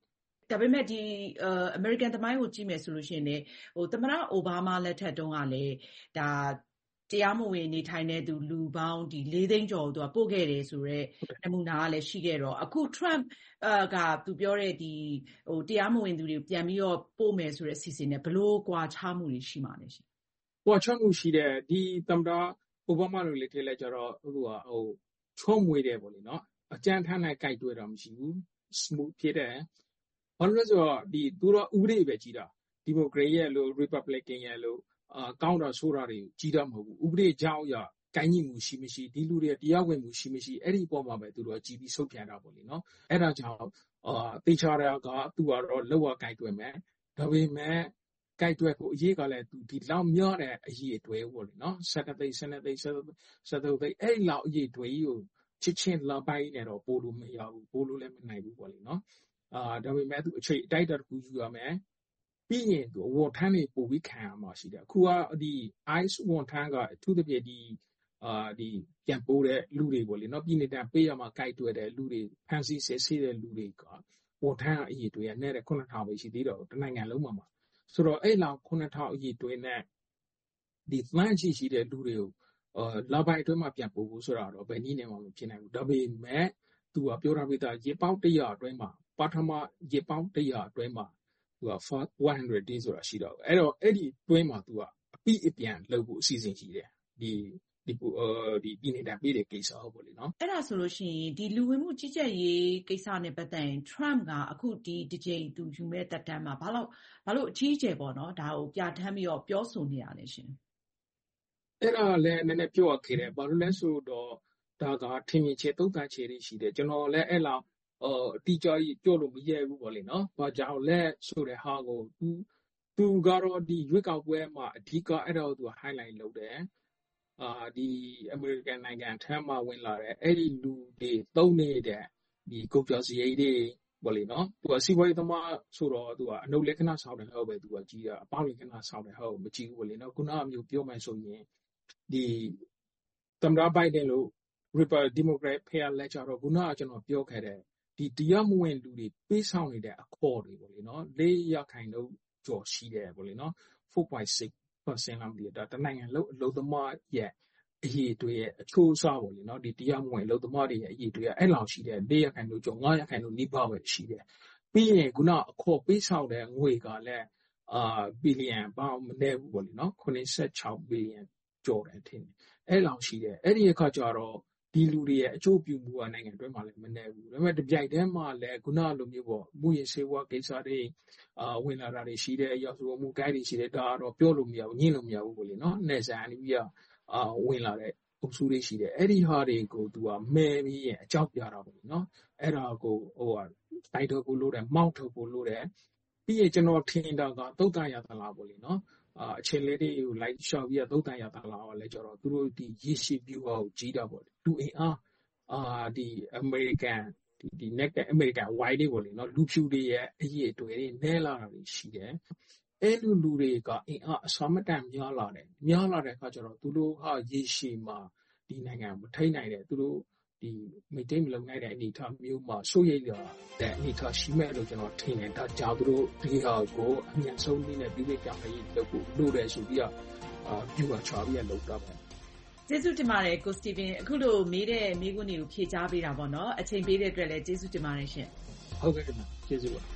ဒါပေမဲ့ဒီအမေရိကန်သမိုင်းကိုကြည့်မယ်ဆိုလို့ရှိရင်လည်းဟိုသမ္မတအိုဘားမားလက်ထက်တုန်းကလည်းဒါတရားမဝင်နေထိုင်တဲ့သူလူပေါင်းဒီလေးသိန်းကျော်သူကပို့ခဲ့တယ်ဆိုတော့နမူနာကလည်းရှိခဲ့တော့အခု Trump ကသူပြောတဲ့ဒီဟိုတရားမဝင်သူတွေပြန်ပြီးတော့ပို့မယ်ဆိုတဲ့အစီအစဉ်နဲ့ဘလို့ကွာခြားမှုတွေရှိမှာလဲရှင်။ကွာခြားမှုရှိတဲ့ဒီသမ္မတအိုဘားမားတို့လက်ထက်လည်းကျတော့ဟိုကဟိုချုံးမွေးတယ်ပေါ့လေနော်အကြမ်းထမ်းနဲ့ကြိုက်တွေ့တော့မရှိဘူး smooth ဖြစ်တယ်။ဘာလို့လဲဆိုတော့ဒီသူတို့ဥပဒေပဲကြီးတာဒီမိုကရေရဲ့လို့ Republican ရဲ့လို့အာကောင်းတာဆိုတာတွေကြီးတာမဟုတ်ဘူးဥပဒေကြောင်းအရကိုင်းညီမှုရှိမရှိဒီလူတွေတရားဝင်မှုရှိမရှိအဲ့ဒီအပေါ်မှာပဲသူတို့ကြီးပြီးဆုတ်ပြန်တာပေါ့လေနော်အဲ့ဒါကြောင့်အာတေချာတာကသူကတော့လောက်ဝကိုက်တွေ့မယ်ဒါပေမဲ့ကိုက်တွေ့ကိုအရေးကလည်းသူဒီလောက်မြော့တဲ့အရေးအတွေ့ပေါ့လေနော်စက်တသိစနသိစစတသိအဲ့ဒီလောက်အရေးတွေ့ကိုချစ်ချင်းလာပိုင်းနေတော့ပို့လို့မရဘူးပို့လို့လည်းမနိုင်ဘူးပေါ့လေနော်အာဒါပေမဲ့သူအချိန်တိုက်တာတခုယူရမယ်ပြီးရင်သူဝန်ထမ်းတွေပို့ပြီးခံရမှာရှိတယ်အခုကဒီ ice ဝန်ထမ်းကအထူးသဖြင့်ဒီအာဒီပြန်ပို့တဲ့လူတွေပေါ့လေနော်ပြည်နေတန်းပေးရမှာကြိုက်တွေ့တဲ့လူတွေဖန်ဆီးစစ်ဆေးတဲ့လူတွေကဝန်ထမ်းအရေးတွေရနေတဲ့ခုနှစ်ထောင်ပဲရှိသေးတော့တနိုင်ငံလုံးမှာမှာဆိုတော့အဲ့လောက်ခုနှစ်ထောင်အရေးတွေနဲ့ဒီလမ်းရှိရှိတဲ့လူတွေကိုအာလာပိုင်အတွင်းမှာပြန်ပို့ဖို့ဆိုတာတော့ဘယ်နည်းနဲ့မှမဖြစ်နိုင်ဘူးဒါပေမဲ့သူကပြောတာပြတာရေပေါင်းတရာအတွင်းမှာပထမရေပေါင်းတရာအတွင်းမှာသူကone hundred days ဆိုတာရှိတော့အဲ့တော့အဲ့ဒီတွင်းမှာသူကအပိအပြန်လုပ်ဖို့အစီအစဉ်ရှိတယ်ဒီဒီဒီပြည်နေတာပြည်တဲ့ကိစ္စဟုတ်ပေါ့လေနော်အဲ့ဒါဆိုလို့ရှိရင်ဒီလူဝင်မှုကြီးကြပ်ရေးကိစ္စနဲ့ပတ်သက်ရင် Trump ကအခုဒီတစ်ကြိမ်သူယူမဲ့တက်တမ်းမှာဘာလို့ဘာလို့အကြီးအကျယ်ပေါ့နော်ဒါကိုပြဋ္ဌာန်းပြီးတော့ပြောဆိုနေရလဲရှင်အဲ့ဒါလည်းနည်းနည်းပြောရခဲ့တယ်ဘာလို့လဲဆိုတော့ဒါကထင်မြင်ချေတုံ့ပြန်ချေတွေရှိတယ်ကျွန်တော်လည်းအဲ့လောက်အော်တီချာကြီးပြောလို့မရဘူးပေါ့လေနော်။ဘာကြောင့်လဲဆိုတဲ့ဟာကိုသူသူကတော့ဒီရွေးကောက်ပွဲမှာအဓိကအဲ့တော့သူ highlight လုပ်တယ်။အာဒီ American နိုင်ငံထမ်းမှာဝင်လာတဲ့အဲ့ဒီလူတွေသုံးနေတဲ့ဒီကုန်ပစ္စည်းတွေပေါ့လေနော်။သူကစီးပွားရေးသမားဆိုတော့သူကအနုလက္ခဏာဆောင်တဲ့ဟုတ်ပဲသူကကြီးတာအပေါင်းလက္ခဏာဆောင်တဲ့ဟုတ်မကြည့်ဘူးပေါ့လေနော်။ခုနအမျိုးပြောမှဆိုရင်ဒီသမ္မတဘိုင်ဒန်လို့ Republican Democrat ဖယ်လက်ကြတော့ခုနကကျွန်တော်ပြောခဲ့တဲ့ဒီတရားမဝင်လူတွေပေးဆောင်နေတဲ့အခေါ်တွေပေါ့လေနော်လေးရခိုင်တော့ကြော်ရှိတယ်ပေါ့လေနော် four point six percent လောက်ဒီဒါတနိုင်ငံလုံးအလုပ်သမားရဲ့အရေးတွေရဲ့အချိုးအစားပေါ့လေနော်ဒီတရားမဝင်အလုပ်သမားတွေရဲ့အရေးတွေအဲ့လောက်ရှိတယ်လေးရခိုင်တော့ကြော်ငါးရခိုင်တော့နိဗ္ဗာန်ပဲရှိတယ်ပြီးရင်ခုနအခေါ်ပေးဆောင်တဲ့ငွေကလည်းအာဘီလီယံပေါင်းမနည်းဘူးပေါ့လေနော်ninety-sixဘီလီယံကျော်တယ်ထင်တယ်အဲ့လောက်ရှိတယ်အဲ့ဒီအခါကျတော့ဒီလူတွေရဲ့အကျိုးပြုမှုကနိုင်ငံတွင်းမှာလည်းမနေဘူးဒါပေမဲ့တပြိုင်တည်းမှာလည်းခုနလိုမျိုးပေါ့မူရစေဝါကိစ္စတွေအာဝင်လာတာတွေရှိတယ်ရောက်ဆိုမှုကိုင်းတွေရှိတယ်ဒါကတော့ပြောလို့မရဘူးညှင်းလို့မရဘူးပေါ့လေနော်နေဆန်အနီးပြီးအာဝင်လာတဲ့အုပ်စုတွေရှိတယ်အဲ့ဒီဟာတွေကိုသူကမဲပြီးရင်အကြောက်ပြတာပေါ့လေနော်အဲ့ဒါကိုဟိုဟာတိုက်တော့ကိုလို့တယ်မောက်ထုတ်ကိုလို့တယ်ပြီးရင်ကျွန်တော်ထင်တာကသုတ်တရသလားပေါ့လေနော်အာအချိန်လေးတွေကိုလိုက်ရှောက်ပြီးတော့သုတ်တရသလားလဲကျတော့သူတို့ဒီရေရှည်ပြူဟာကိုကြီးတာပေါ့လေလူအင်အားအာဒီ American ဒီဒီ next American white တွေပေါ့လေနော်လူဖြူတွေရဲ့အရေးအတွေ့တွေနဲလာတာတွေရှိတယ်အဲ့လူလူတွေကအင်အားအစွမ်းမတန်များလာတယ်များလာတဲ့အခါကျတော့သူတို့ဟာရေရှည်မှာဒီနိုင်ငံမထိန်းနိုင်တယ်သူတို့ဒီမိတ်တိတ်မလုံနိုင်တဲ့အနေအထားမျိုးမှာစိုးရိမ်ရတဲ့အနေအထားရှိမဲ့လို့ကျွန်တော်ထင်တယ်ဒါကြောင့်သူတို့ဒီဟာကိုအမြန်ဆုံးနည်းနဲ့ပြည်ပပြောင်းလဲလုပ်ဖို့လိုတယ်ဆိုပြီးတော့အာပြူပါချာပြီးလုပ်တာပဲကျေးဇူးတင်ပါတယ်ကိုစတီဗင်အခုလိုမေးတဲ့မေးခွန်းတွေကိုဖြေကြားပေးတာပေါ့နော်အချိန်ပေးတဲ့အတွက်လည်းကျေးဇူးတင်ပါတယ်ရှင်ဟုတ်ကဲ့ခင်ဗျကျေးဇူးပါ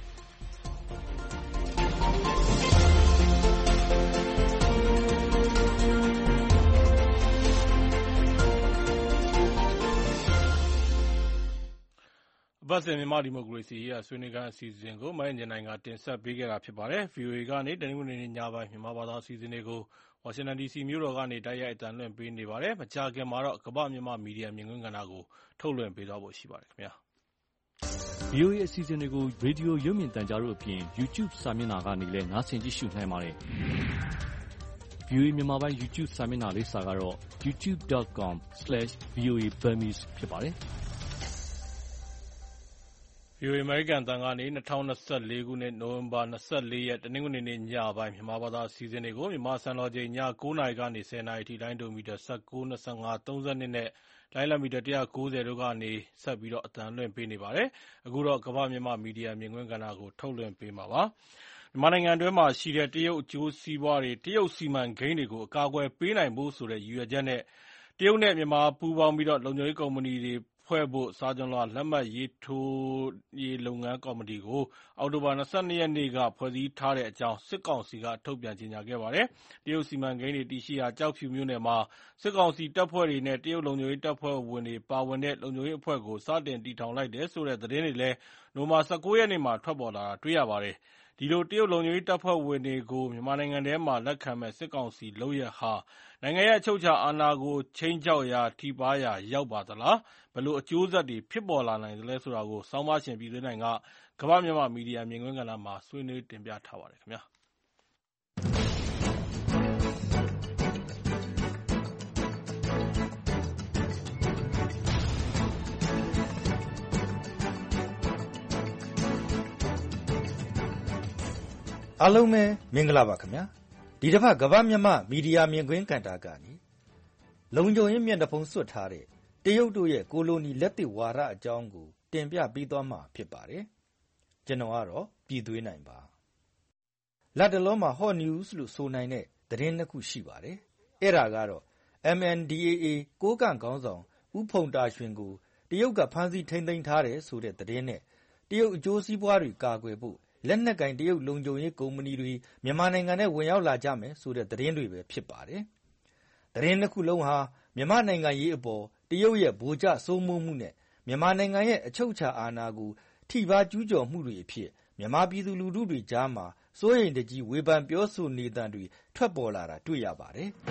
ဘတ်စင်မြန်မာဒီမိုကရေစီရေးဆွေးနွေးခန်းအစီအစဉ်ကိုမိုင်းကျင်နိုင်ကတင်ဆက်ပေးခဲ့တာဖြစ်ပါတယ်။ VOA ကနေတနင်္ဂနွေနေ့ညပိုင်းမြန်မာဘာသာအစီအစဉ်တွေကိုဝါရှင်တန်ဒီစီမြို့တော်ကနေတိုက်ရိုက်အသံလွှင့်ပေးနေပါတယ်။မကြာခင်မှာတော့ကမ္ဘာ့မြန်မာမီဒီယာမြင်ကွင်းကဏ္ဍကိုထုတ်လွှင့်ပေးသွားဖို့ရှိပါတယ်ခင်ဗျာ။ VOA အစီအစဉ်တွေကိုရေဒီယိုရုပ်မြင်သံကြားတို့အပြင် YouTube စာမျက်နှာကနေလည်းနားဆင်ကြည့်ရှုနိုင်ပါတယ်။ VOA မြန်မာပိုင်း YouTube စာမျက်နှာလိပ်စာကတော့ youtube dot com slash voa burmese ဖြစ်ပါတယ်။ဗွီအိုအေ အမေရိကန်အသံကနေ ၂၀၂၄ ခုနှစ် နိုဝင်ဘာ ၂၄ ရက် တနင်္ဂနွေနေ့ညပိုင်း မြန်မာဘာသာအစီအစဉ်တွေကို မြန်မာစံတော်ချိန် ည ၉ နာရီကနေ ၁၀ နာရီအထိ လိုင်းဒိုမီတာ ၁၉၊ ၂၅၊ ၃၂ နဲ့ လိုင်းလံမီတာ ၁၉၀ တို့ကနေ ဆက်ပြီးအသံလွှင့်ပေးနေပါတယ်။ အခုတော့ ကမ္ဘာ့မြန်မာ့မီဒီယာမြင်ကွင်းကဏ္ဍကို ထုတ်လွှင့်ပေးမှာပါ။ မြန်မာနိုင်ငံတွင်းမှာရှိတဲ့ တရုတ်အကျိုးစီးပွားတွေ၊ တရုတ်စီမံကိန်းတွေကို အကာအကွယ်ပေးနိုင်ဖို့ဆိုတဲ့ ရည်ရွယ်ချက်နဲ့ တရုတ်နဲ့ မြန်မာပူးပေါင်းပြီး လုံခြုံရေးကုမ္ပဏီတွေဖွဲ့ဖို့ စာချွန်လွှာလက်မှတ်ထိုးရေးလုပ်ငန်းကော်မတီကို အောက်တိုဘာ ၂၂ ရက်နေ့က ဖွဲ့စည်းထားတဲ့အကြောင်း စစ်ကောင်စီက ထုတ်ပြန်ကြေညာခဲ့ပါတယ်။ တရုတ်စီမံကိန်းတွေတည်ရှိရာ ကျောက်ဖြူမြို့နယ်မှာ စစ်ကောင်စီတပ်ဖွဲ့တွေနဲ့ တရုတ်လုံခြုံရေးတပ်ဖွဲ့ဝင်တွေပါဝင်တဲ့ လုံခြုံရေးအဖွဲ့ကို စတင်တည်ထောင်လိုက်တယ်ဆိုတဲ့ သတင်းတွေလည်း နိုဝင်ဘာ ၁၉ ရက်နေ့မှာ ထွက်ပေါ်လာတာတွေ့ရပါတယ်။ ဒီလို တရုတ်လုံခြုံရေးတပ်ဖွဲ့ဝင်တွေကို မြန်မာနိုင်ငံထဲမှာ လက်ခံမယ့် စစ်ကောင်စီလုပ်ရပ်ဟာ နိုင်ငံရဲ့ အချုပ်အခြာအာဏာကို ခြိမ်းခြောက်ရာ ထိပါးရာ ရောက်ပါသလား၊ ဘယ်လိုအကျိုးဆက်တွေ ဖြစ်ပေါ်လာနိုင်သလဲဆိုတာကို ဆောင်းပါးရှင် ပြည်သွင်းနိုင်က ကမ္ဘာ့မြန်မာ့မီဒီယာမြင်ကွင်းကဏ္ဍမှာ ဆွေးနွေးတင်ပြထားပါတယ်။အားလုံးပဲမင်္ဂလာပါခင်ဗျာဒီတစ်ပတ်ကမ္ဘာ့မြန်မာ့မီဒီယာမြင်ကွင်းကဏ္ဍကနေလုံခြုံရေးမျက်နှာဖုံးစွပ်ထားတဲ့တရုတ်တို့ရဲ့ကိုလိုနီလက်သစ်ဝါဒအကြောင်းကိုတင်ပြပေးသွားမှာဖြစ်ပါတယ်ကျွန်တော်ကတော့ပြည်သွင်းနိုင်ပါလက်တလုံးမှာ hot news လို့ဆိုနိုင်တဲ့သတင်းနှစ်ခုရှိပါတယ်အဲ့ဒါကတော့ M N D A A ကိုးကန့်ခေါင်းဆောင်ဦးဖုန်တာရွှင်ကိုတရုတ်ကဖမ်းဆီးထိန်းသိမ်းထားတယ်ဆိုတဲ့သတင်းနဲ့တရုတ်အကျိုးစီးပွားတွေကာကွယ်ဖို့လက်နက်ကင်တရုတ်လုံခြုံရေးကုမ္ပဏီတွေမြန်မာနိုင်ငံထဲဝင်ရောက်လာကြမယ်ဆိုတဲ့သတင်းတွေပဲဖြစ်ပါတယ်။သတင်းတစ်ခုလုံးဟာမြန်မာနိုင်ငံရေးအပေါ်တရုတ်ရဲ့ဗိုလ်ကျစိုးမိုးမှုနဲ့မြန်မာနိုင်ငံရဲ့အချုပ်အခြာအာဏာကိုထိပါကျူးကျော်မှုတွေအဖြစ်မြန်မာပြည်သူလူထုတွေကြားမှာစိုးရိမ်တကြီးဝေဖန်ပြောဆိုနေသံတွေထွက်ပေါ်လာတာတွေ့ရပါတယ်။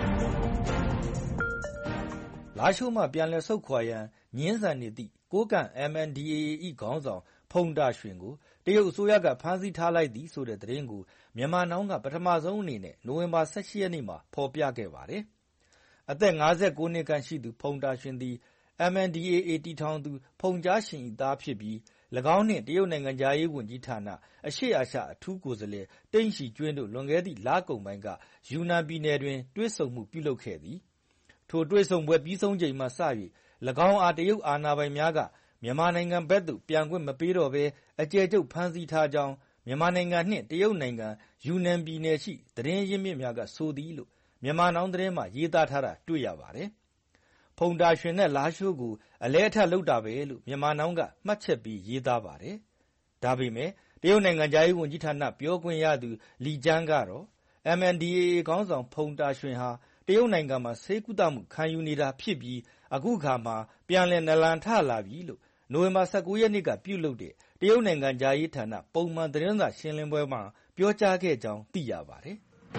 လာရှိုးမှာပြန်လည်ဆုတ်ခွာရန်ညှင်းဆန်နေသည့်ကိုးကန့် M N D A A ၏ခေါင်းဆောင်ဖုန်တာရွှင်ကိုတရုတ်အစိုးရကဖမ်းဆီးထားလိုက်သည်ဆိုတဲ့သတင်းကိုမြန်မာနောင်းကပထမဆုံးအနေနဲ့နိုဝင်ဘာ ၁၈ ရက်နေ့မှာဖော်ပြခဲ့ပါတယ်။အသက် ၅၉ နှစ်ခန့်ရှိသူဖုန်တာရွှင်သည် M N D A A တည်ထောင်သူဖုန်ကြားရှင်၏သားဖြစ်ပြီး၎င်းနှင့်တရုတ်နိုင်ငံသားရေးဝန်ကြီးဌာနအရှေ့အာရှအထူးကိုယ်စားလှယ်တိန့်ရှီကျွင်းတို့လွန်ခဲ့သည့်လကုန်ပိုင်းကယူနန်ပြည်နယ်တွင်တွေ့ဆုံမှုပြုလုပ်ခဲ့သည်။ထိုတွေ့ဆုံပွဲပြီးဆုံးချိန်မှစ၍၎င်းအားတရုတ်အာဏာပိုင်များကမြန်မာနိုင်ငံဘက်သို့ပြန်ခွင့်မပေးတော့ဘဲအကျယ်ချုပ်ဖမ်းဆီးထားကြောင်းမြန်မာနိုင်ငံနှင့်တရုတ်နိုင်ငံယူနန်ပြည်နယ်ရှိသတင်းရင်းမြစ်များကဆိုသည်လို့မြန်မာနောင်သတင်းမှာရေးသားထားတာတွေ့ရပါတယ်။ဖုန်တာရွှင်နဲ့လာရှိုးကိုအလဲအထက်လုပ်တာပဲလို့မြန်မာနောင်ကမှတ်ချက်ပြီးရေးသားပါတယ်။ဒါပေမဲ့တရုတ်နိုင်ငံသားရေးဝန်ကြီးဌာနပြောခွင့်ရသူလီကျန်းကတော့ M N D A A ခေါင်းဆောင်ဖုန်တာရွှင်ဟာတရုတ်နိုင်ငံမှာဆေးကုသမှုခံယူနေတာဖြစ်ပြီးအခုခါမှာပြန်လည်နလန်ထလာပြီလို့နိုဝင်ဘာ ၁၉ ရက်နေ့ကပြုလုပ်တဲ့တရုတ်နိုင်ငံသားရေးဌာနပုံမှန်သတင်းစာရှင်းလင်းပွဲမှာပြောကြားခဲ့ကြောင်းသိရပါတယ်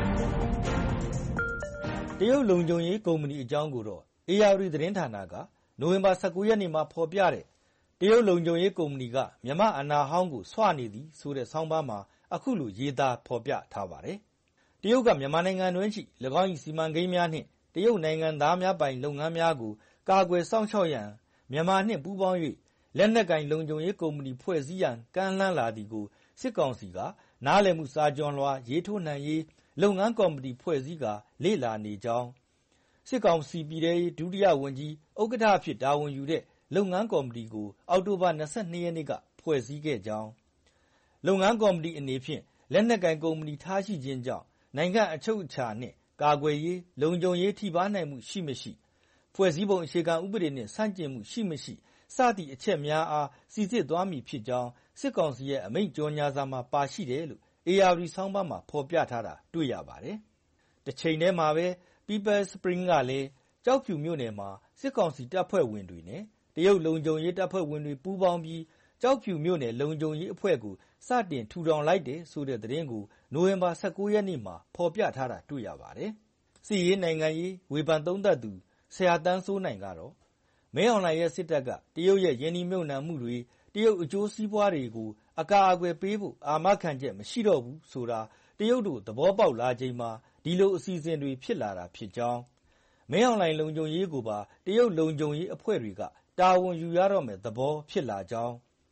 ။တရုတ်လုံခြုံရေးကုမ္ပဏီအကြောင်းကိုတော့အေယာဝတီသတင်းဌာနကနိုဝင်ဘာ ၁၉ ရက်နေ့မှာဖော်ပြတဲ့တရုတ်လုံခြုံရေးကုမ္ပဏီကမြန်မာအနာဟောင်းကိုဆွနေသည်ဆိုတဲ့ဆောင်းပါးမှာအခုလိုရေးသားဖော်ပြထားပါတယ်။တရုတ်ကမြန်မာနိုင်ငံတွင်ရှိ၎င်း၏စီမံကိန်းများနှင့်တရုတ်နိုင်ငံသားများပိုင်လုပ်ငန်းများကိုကာကွယ်စောင့်ရှောက်ရန်မြန်မာနှင့်ပူးပေါင်း၍လက်နက်ကင်လုံခြုံရေးကုမ္ပဏီဖွဲ့စည်းရန်ကမ်းလှမ်းလာသည်ကိုစစ်ကောင်စီကနားလည်မှုစာချွန်လွှာရေးထိုးနိုင်ရေးလုပ်ငန်းကော်မတီဖွဲ့စည်းကာလေ့လာနေကြောင်းစစ်ကောင်စီပြည်ထောင်ဒုတိယဝန်ကြီးဥက္ကဋ္ဌအဖြစ်တာဝန်ယူတဲ့လုပ်ငန်းကော်မတီကိုအောက်တိုဘာ ၂၂ ရက်နေ့ကဖွဲ့စည်းခဲ့ကြောင်းလုပ်ငန်းကော်မတီအနေဖြင့်လက်နက်ကင်ကုမ္ပဏီထားရှိခြင်းကြောင့်နိုင်ငံအချုပ်အခြာနှင့်ကာကွယ်ရေးလုံခြုံရေးထိပါးနိုင်မှုရှိမရှိဖွဲ့စည်းပုံအခြေခံဥပဒေနှင့်ဆန့်ကျင်မှုရှိမရှိစသည့်အချက်များအားစီစစ်သွားမည်ဖြစ်ကြောင်းစစ်ကောင်စီရဲ့အမိန့်ကြော်ညာစာမှာပါရှိတယ်လို့အေယာဝတီဆောင်းပါးမှာဖော်ပြထားတာတွေ့ရပါတယ်။တစ်ချိန်တည်းမှာပဲ People Spring ကလည်းကြောက်ဖြူမြို့နယ်မှာစစ်ကောင်စီတပ်ဖွဲ့ဝင်တွေနဲ့တရုတ်လုံခြုံရေးတပ်ဖွဲ့ဝင်တွေပူးပေါင်းပြီးကြောက်ဖြူမြို့နယ်လုံခြုံရေးအဖွဲ့ကိုစတင်ထူထောင်လိုက်တယ်ဆိုတဲ့သတင်းကိုနိုဝင်ဘာ ၁၉ ရက်နေ့မှာဖော်ပြထားတာတွေ့ရပါတယ်။စစ်ရေးနိုင်ငံရေးဝေဖန်သုံးသပ်သူဆရာတန်းစိုးနိုင်ကတော့မင်းအောင်လှိုင်ရဲ့စစ်တပ်ကတရုတ်ရဲ့ယင်းနှိမ့်မြုပ်နှံမှုတွေတရုတ်အကျိုးစီးပွားတွေကိုအကာအကွယ်ပေးဖို့အာမခံချက်မရှိတော့ဘူးဆိုတာတရုတ်တို့သဘောပေါက်လာချိန်မှာဒီလိုအစီအစဉ်တွေဖြစ်လာတာဖြစ်ကြောင်းမင်းအောင်လှိုင်လုံခြုံရေးကိုပါတရုတ်လုံခြုံရေးအဖွဲ့တွေကတာဝန်ယူရတော့မယ်သဘောဖြစ်လာကြောင်း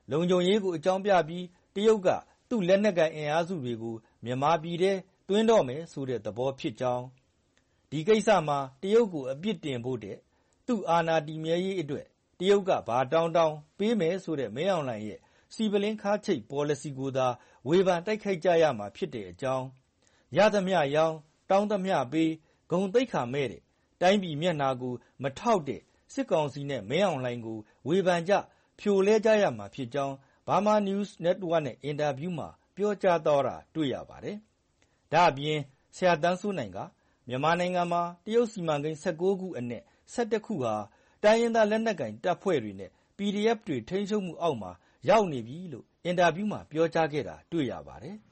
လုံခြုံရေးကိုအကြောင်းပြပြီးတရုတ်ကသူ့လက်နက်ကိုင်အင်အားစုတွေကိုမြန်မာပြည်ထဲသွင်းတော့မယ်ဆိုတဲ့သဘောဖြစ်ကြောင်းဒီကိစ္စမှာတရုတ်ကိုအပြစ်တင်ဖို့တဲ့သူ့အာဏာတည်မြဲရေးအတွက်တရုတ်ကဘာတောင်းတောင်းပေးမယ်ဆိုတဲ့မင်းအောင်လှိုင်ရဲ့စီပလင်းခါချိတ် policy ကိုသာဝေဖန်တိုက်ခိုက်ကြရမှာဖြစ်တဲ့အကြောင်းရသမျှရောင်းတောင်းသမျှပေးဂုံတိတ်ခါမဲ့တဲ့တိုင်းပြည်မျက်နှာကိုမထောက်တဲ့စစ်ကောင်စီနဲ့မင်းအောင်လှိုင်ကိုဝေဖန်ကြဖြိုလဲကြရမှာဖြစ်ကြောင်း Burma News Network နဲ့အင်တာဗျူးမှာပြောကြားတော့တာတွေ့ရပါတယ်။ဒါအပြင်ဆရာတန်းစိုးနိုင်ကမြန်မာနိုင်ငံမှာတရုတ်စီမံကိန်း၁၉ခုအနက်၁၁ခုဟာတိုင်းရင်းသားလက်နက်ကိုင်တပ်ဖွဲ့တွေနဲ့ ပီ ဒီ အက်ဖ် တွေထိန်းချုပ်မှုအောက်မှာရောက်နေပြီလို့အင်တာဗျူးမှာပြောကြားခဲ့တာတွေ့ရပါတယ်။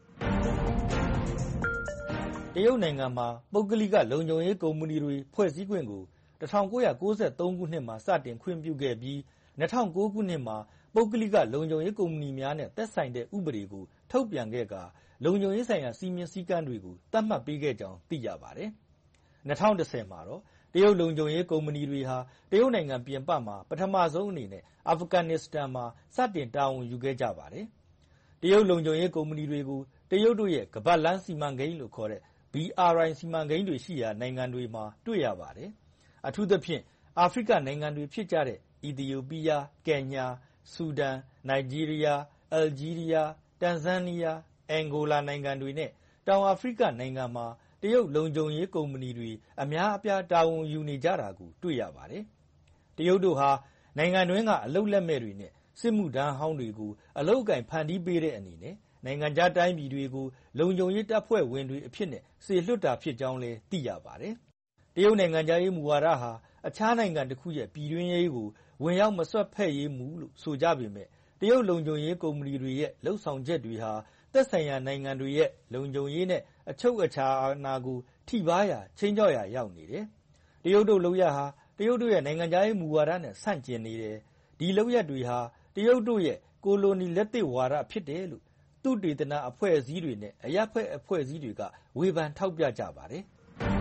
တရုတ်နိုင်ငံမှာပုဂ္ဂလိကလုံခြုံရေးကုမ္ပဏီတွေဖွဲ့စည်းခွင့်ကို၁၉၉၃ခုနှစ်မှာစတင်ခွင့်ပြုခဲ့ပြီး၂၀၀၉ခုနှစ်မှာပုဂ္ဂလိကလုံခြုံရေးကုမ္ပဏီများနဲ့သက်ဆိုင်တဲ့ဥပဒေကိုထုတ်ပြန်ခဲ့ကာလုံခြုံရေးဆိုင်ရာစည်းမျဉ်းစည်းကမ်းတွေကိုသတ်မှတ်ပေးခဲ့ကြောင်းသိရပါတယ်။၂၀၁၀မှာတော့တရုတ်လုံခြုံရေးကုမ္ပဏီတွေဟာတရုတ်နိုင်ငံပြင်ပမှာပထမဆုံးအနေနဲ့အာဖဂန်နစ္စတန်မှာစတင်တာဝန်ယူခဲ့ကြပါတယ်။တရုတ်လုံခြုံရေးကုမ္ပဏီတွေကိုတရုတ်တို့ရဲ့ကမ္ဘာ့လမ်းစီမံကိန်းလို့ခေါ်တဲ့ ဘီ အာರ್ အိုင် စီမံကိန်းတွေရှိရာနိုင်ငံတွေမှာတွေ့ရပါတယ်။အထူးသဖြင့်အာဖရိကနိုင်ငံတွေဖြစ်ကြတဲ့အီသီယိုးပီးယား၊ကင်ညာ၊ဆူဒန်၊နိုင်ဂျီးရီးယား၊အယ်ဂျီးရီးယား၊တန်ဇန်းနီးယား၊အန်ဂိုလာနိုင်ငံတွေနဲ့တောင်အာဖရိကနိုင်ငံမှာတရုတ်လုံခြုံရေးကုမ္ပဏီတွေအများအပြားတာဝန်ယူနေကြတာကိုတွေ့ရပါတယ်။တရုတ်တို့ဟာနိုင်ငံတွင်းကအလုပ်လက်မဲ့တွေနဲ့စစ်မှုထမ်းဟောင်းတွေကိုအလုပ်အကိုင်ဖန်တီးပေးတဲ့အနေနဲ့နိုင်ငံခြားတိုင်းပြည်တွေကိုလုံခြုံရေးတပ်ဖွဲ့ဝင်တွေအဖြစ်နဲ့စေလွှတ်တာဖြစ်ကြောင်းလည်းသိရပါတယ်။တရုတ်နိုင်ငံခြားရေးမူဝါဒဟာအခြားနိုင်ငံတစ်ခုရဲ့ပြည်တွင်းရေးကိုဝင်ရောက်မစွက်ဖက်ရေးမူလို့ဆိုကြပေမဲ့တရုတ်လုံခြုံရေးကုမ္ပဏီတွေရဲ့လှုပ်ဆောင်ချက်တွေဟာသက်ဆိုင်ရာနိုင်ငံတွေရဲ့လုံခြုံရေးနဲ့အချုပ်အခြာအာဏာကိုထိပါးရာချင်းကြောက်ရာရောက်နေတယ်။တရုတ်တို့လုပ်ရဟာတရုတ်တို့ရဲ့နိုင်ငံခြားရေးမူဝါဒနဲ့ဆန့်ကျင်နေတယ်။ဒီလုပ်ရက်တွေဟာတရုတ်တို့ရဲ့ကိုလိုနီလက်သစ်ဝါဒဖြစ်တယ်လို့သုတေသနအဖွဲ့အစည်းတွေနဲ့အရပ်ဖက်အဖွဲ့အစည်းတွေကဝေဖန်ထောက်ပြကြပါတယ်။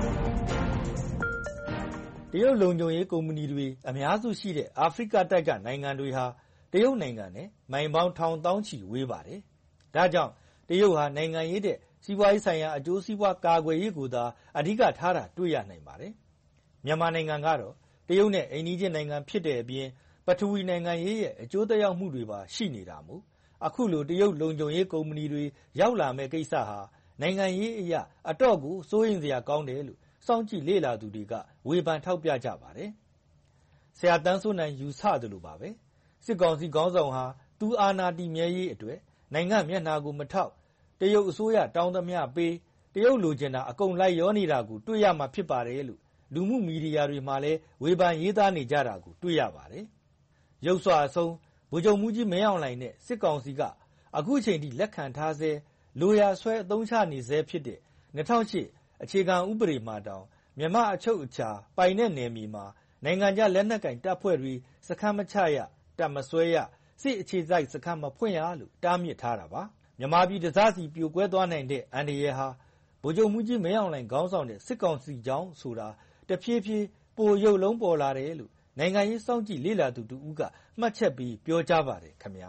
တရုတ်လုံခြုံရေးကုမ္ပဏီတွေအများစုရှိတဲ့အာဖရိကတိုက်ကနိုင်ငံတွေဟာတရုတ်နိုင်ငံနဲ့မိုင်ပေါင်းထောင်သောင်းချီဝေးပါတယ်။ဒါကြောင့်တရုတ်ဟာနိုင်ငံရေးတဲ့စီးပွားရေးဆိုင်ရာအကျိုးစီးပွားကာကွယ်ရေးကိုသာအဓိကထားတာတွေ့ရနိုင်ပါတယ်။မြန်မာနိုင်ငံကတော့တရုတ်နဲ့အိမ်နီးချင်းနိုင်ငံဖြစ်တဲ့အပြင်ပထဝီနိုင်ငံရေးရဲ့အကျိုးသက်ရောက်မှုတွေပါရှိနေတာမို့အခုလိုတရုတ်လုံခြုံရေးကုမ္ပဏီတွေရောက်လာမဲ့ကိစ္စဟာနိုင်ငံရေးအရာအတော့ကိုစိုးရင်စရာကောင်းတယ်လို့စောင့်ကြည့်လေ့လာသူတွေကဝေဖန်ထောက်ပြကြပါတယ်။ဆရာတန်းစိုးနိုင်ယူဆသလိုပါပဲစစ်ကောင်စီခေါင်းဆောင်ဟာသူအာဏာတည်မြဲရေးအတွက်နိုင်ငံမျက်နှာကိုမထောက်တရုတ်အစိုးရတောင်းသမျှပေးတရုတ်လိုချင်တာအကုန်လိုက်ရောနေတာကိုတွေ့ရမှာဖြစ်ပါတယ်လို့လူမှုမီဒီယာတွေမှာလည်းဝေဖန်ရေးသားနေကြတာကိုတွေ့ရပါတယ်။ရုပ်စွာအဆုံးဗိုလ်ချုပ်မှူးကြီးမင်းအောင်လှိုင်နဲ့စစ်ကောင်စီကအခုချိန်ထိလက်ခံထားဆဲလိုရာဆွဲအသုံးချနေဆဲဖြစ်တဲ့၂၀၀၈အခြေခံဥပဒေမှာတောင်မြန်မာအချုပ်အခြာပိုင်တဲ့နယ်မြေမှာနိုင်ငံခြားလက်နက်ကိုင်တပ်ဖွဲ့တွေစခန်းမချရတပ်မဆွဲရစစ်အခြေစိုက်စခန်းမဖွင့်ရလို့တားမြစ်ထားတာပါမြန်မာပြည်တစားစီပြိုကွဲသွားနိုင်တဲ့အန္တရာယ်ဟာဗိုလ်ချုပ်မှူးကြီးမင်းအောင်လှိုင်ခေါင်းဆောင်တဲ့စစ်ကောင်စီကြောင့်ဆိုတာတဖြည်းဖြည်းပိုရုပ်လုံးပေါ်လာတယ်လို့နိုင်ငံရေးစောင့်ကြည့်လေ့လာသူတူဦးကမှတ်ချက်ပြီးပြောကြားပါတယ်ခင်ဗျာ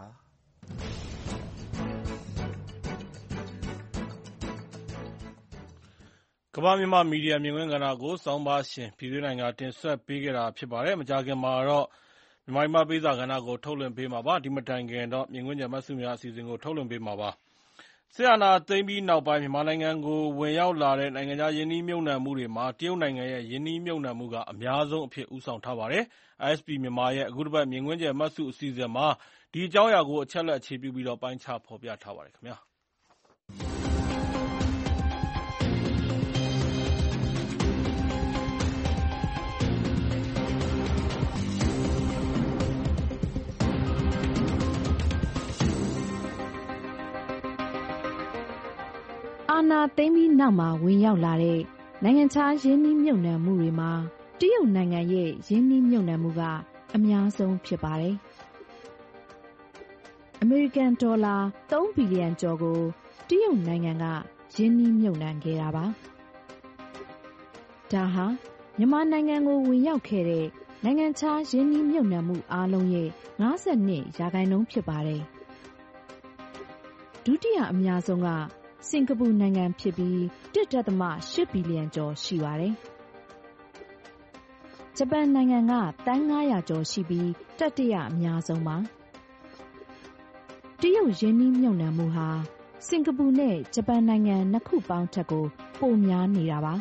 ကမ္ဘာမြန်မာမီဒီယာမြင်ကွင်းကဏ္ဍကိုစောင်းပါရှင်ပြည်တွင်းနိုင်ငံတင်ဆက်ပေးခဲ့တာဖြစ်ပါတယ်မကြာခင်မှာတော့မြန်မာ့ပေးစာကဏ္ဍကိုထုတ်လွှင့်ပေးမှာပါဒီမတိုင်ခင်တော့မြင်ကွင်းကျမဆုများအစီအစဉ်ကိုထုတ်လွှင့်ပေးမှာပါဆရာနာသိမ့်ပြီးနောက်ပိုင်းမြန်မာနိုင်ငံကိုဝင်ရောက်လာတဲ့နိုင်ငံခြားယင်းနှီးမြုပ်နှံမှုတွေမှာတရုတ်နိုင်ငံရဲ့ယင်းနှီးမြုပ်နှံမှုကအများဆုံးအဖြစ်ဦးဆောင်ထားပါတယ် I S P မြန်မာရဲ့အခုတစ်ပတ်မြင်ကွင်းကျမဆုအစီအစဉ်မှာဒီအကြောင်းအရာကိုအချက်လက်အခြေပြုပြီးတော့ပိုင်းခြားဖော်ပြထားပါတယ်ခင်ဗျာအာဏာသိမ်းပြီးနောက်မှာဝင်ရောက်လာတဲ့နိုင်ငံခြားယင်းနှီးမြုပ်နှံမှုတွေမှာတရုတ်နိုင်ငံရဲ့ယင်းနှီးမြုပ်နှံမှုကအများဆုံးဖြစ်ပါတယ်။အမေရိကန်ဒေါ်လာသုံးဘီလီယံကျော်ကိုတရုတ်နိုင်ငံကယင်းနှီးမြုပ်နှံခဲ့တာပါ။ဒါဟာမြန်မာနိုင်ငံကိုဝင်ရောက်ခဲ့တဲ့နိုင်ငံခြားယင်းနှီးမြုပ်နှံမှုအားလုံးရဲ့၅၂ရာခိုင်နှုန်းဖြစ်ပါတယ်။ဒုတိယအများဆုံးကစင်ကာပူနိုင်ငံဖြစ်ပြီး တစ်ဒသမ ရှစ်ဘီလီယံကျော်ရှိပါတယ်။ဂျပန်နိုင်ငံကသန်းငါးရာကျော်ရှိပြီးတတိယအများဆုံးပါ။တရုတ်ရင်းနှီးမြှုပ်နှံမှုဟာစင်ကာပူနဲ့ဂျပန်နိုင်ငံနှစ်ခုပေါင်းထက်ကိုပိုများနေတာပါ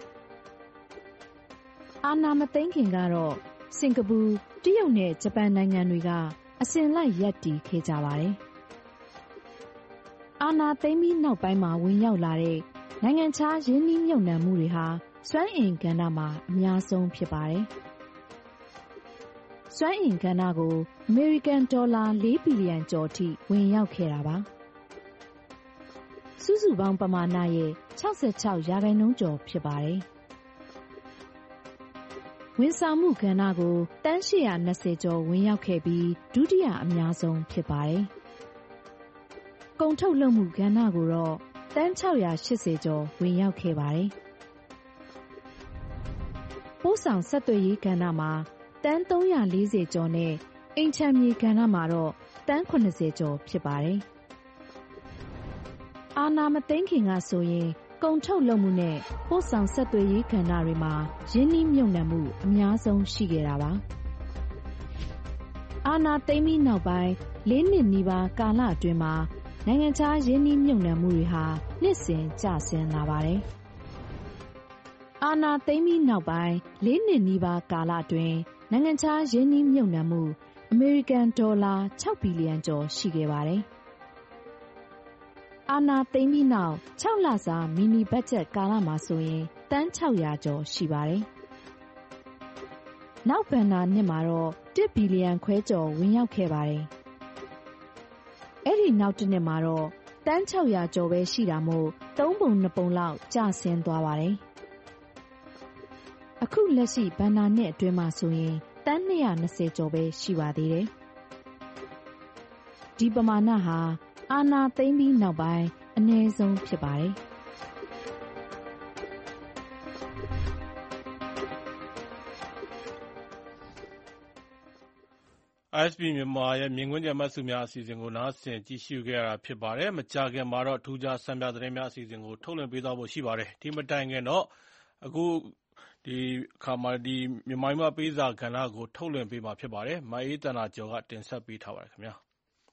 ။အာဏာမသိမ်းခင်ကတော့စင်ကာပူ၊တရုတ်နဲ့ဂျပန်နိုင်ငံတွေကအစဉ်လိုက်ရပ်တည်ခဲ့ကြပါတယ်။အာဏာသိမ်းပြီးနောက်ပိုင်းမှာဝင်ရောက်လာတဲ့နိုင်ငံခြားရင်းနှီးမြှုပ်နှံမှုတွေဟာစွမ်းအင်ကဏ္ဍမှာအများဆုံးဖြစ်ပါတယ်။စွမ်းအင်ကဏ္ဍကိုအမေရိကန်ဒေါ်လာလေးဘီလီယံကျော်ထိဝင်ရောက်ခဲ့တာပါ။စုစုပေါင်းပမာဏရဲ့၆၆ရာခိုင်နှုန်းကျော်ဖြစ်ပါတယ်။ဝန်ဆောင်မှုကဏ္ဍကိုတန်းရှစ်ရာနှစ်ဆယ်ကျော်ဝင်ရောက်ခဲ့ပြီးဒုတိယအများဆုံးဖြစ်ပါတယ်။ကုန်ထုတ်လုပ်မှုကဏ္ဍကိုတော့တန်းခြောက်ရာရှစ်ဆယ်ကျော်ဝင်ရောက်ခဲ့ပါတယ်။ပို့ဆောင်ဆက်သွယ်ရေးကဏ္ဍမှာတန်းသုံးရာလေးဆယ်ကျော်နဲ့အိမ်ခြံမြေကဏ္ဍမှာတော့တန်းခုနှစ်ဆယ်ကျော်ဖြစ်ပါတယ်။အာဏာမသိမ်းခင်ကဆိုရင်ကုန်ထုတ်လုပ်မှုနဲ့ပို့ဆောင်ဆက်သွယ်ရေးကဏ္ဍတွေမှာရင်းနှီးမြှုပ်နှံမှုအများဆုံးရှိခဲ့တာပါ။အာဏာသိမ်းပြီးနောက်ပိုင်းလေးနှစ်နီးပါးကာလအတွင်းမှာနိုင်ငံခြားရင်းနှီးမြှုပ်နှံမှုတွေဟာနှစ်စဉ်ကျဆင်းလာပါတယ်။အာဏာသိမ်းပြီးနောက်ပိုင်းလေးနှစ်နီးပါးကာလအတွင်းနိုင်ငံခြားရင်းနှီးမြှုပ်နှံမှုအမေရိကန်ဒေါ်လာ၆ဘီလီယံကျော်ရှိခဲ့ပါတယ်။အာဏာသိမ်းပြီးနောက်ခြောက်လစာမီနီဘတ်ဂျက်ကာလမှာဆိုရင်တန်း၆ရာကျော်ရှိပါတယ်။နောက်ဘဏ္ဍာနှစ်မှာတော့တစ်ဘီလီယံခွဲကျော်ဝင်ရောက်ခဲ့ပါတယ်။အဲ့ဒီနောက်တစ်နှစ်မှာတော့တန်း၆ရာကျော်ပဲရှိတာမို့သုံးပုံနှစ်ပုံလောက်ကျဆင်းသွားပါတယ်။အခုလက်ရှိဘဏ္ဍာနှစ်အတွင်းမှာဆိုရင်တန်းနှစ်ရာနှစ်ဆယ်ကျော်ပဲရှိပါသေးတယ်။ဒီပမာဏဟာအာဏာသိမ်းပြီးနောက်ပိုင်းအနည်းဆုံးဖြစ်ပါတယ်။ I S B မြန်မာရဲ့မြင်ကွင်းကျမှတ်စုများအစီအစဉ်ကိုနားဆင်ကြည့်ရှုခဲ့ရတာဖြစ်ပါတယ်။မကြာခင်မှာတော့ထူးခြားဆန်းပြသတင်းများအစီအစဉ်ကိုထုတ်လွှင့်ပေးသွားဖို့ရှိပါတယ်။ဒီမတိုင်ခင်တော့အခုဒီအခါမှာဒီမြန်မာ့ပေးစာကဏ္ဍကိုထုတ်လွှင့်ပေးမှာဖြစ်ပါတယ်။မအေးသန္တာကျော်ကတင်ဆက်ပေးထားပါတယ်ခင်ဗျာ။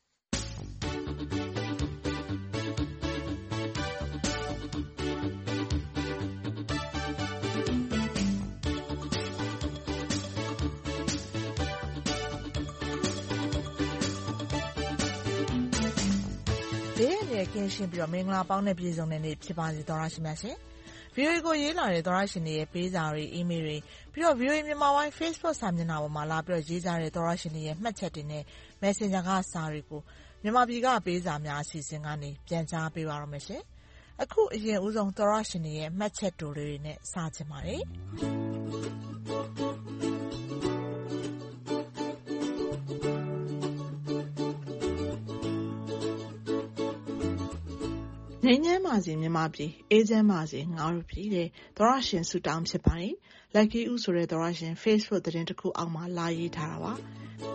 ကင်းရှင်းပြီးတော့မင်္ဂလာပေါင်းနဲ့ပြည့်စုံတဲ့နေ့ဖြစ်ပါစေသောရရှိမြတ်ရှင်။ဗီအိုအေကိုရေးလာတဲ့သောရရှင်တွေရဲ့ပေးစာတွေအီးမေးလ်တွေပြီးတော့ ဗီအိုအေမြန်မာပိုင်း Facebook စာမျက်နှာပေါ်မှာလာပြီးတော့ရေးကြတဲ့သောရရှင်တွေရဲ့မှတ်ချက်တွေနဲ့ Messenger ကစာတွေကိုမြန်မာပြည်ကပေးစာများအစီအစဉ်ကနေပြန်ကြားပေးပါရမယ်ရှင်။အခုအရင်ဦးဆုံးသောရရှင်တွေရဲ့မှတ်ချက်တိုတွေနဲ့စချင်ပါတယ်။ငြိမ်းချမ်းပါစေမြန်မာပြည်အေးချမ်းပါစေငါတို့ပြည်တဲ့သောရရှင်ဆုတောင်းဖြစ်ပါတယ်။ Lucky ဦးဆိုတဲ့သောရရှင် Facebook သတင်းတစ်ခုအောက်မှာလာရေးထားတာပါ။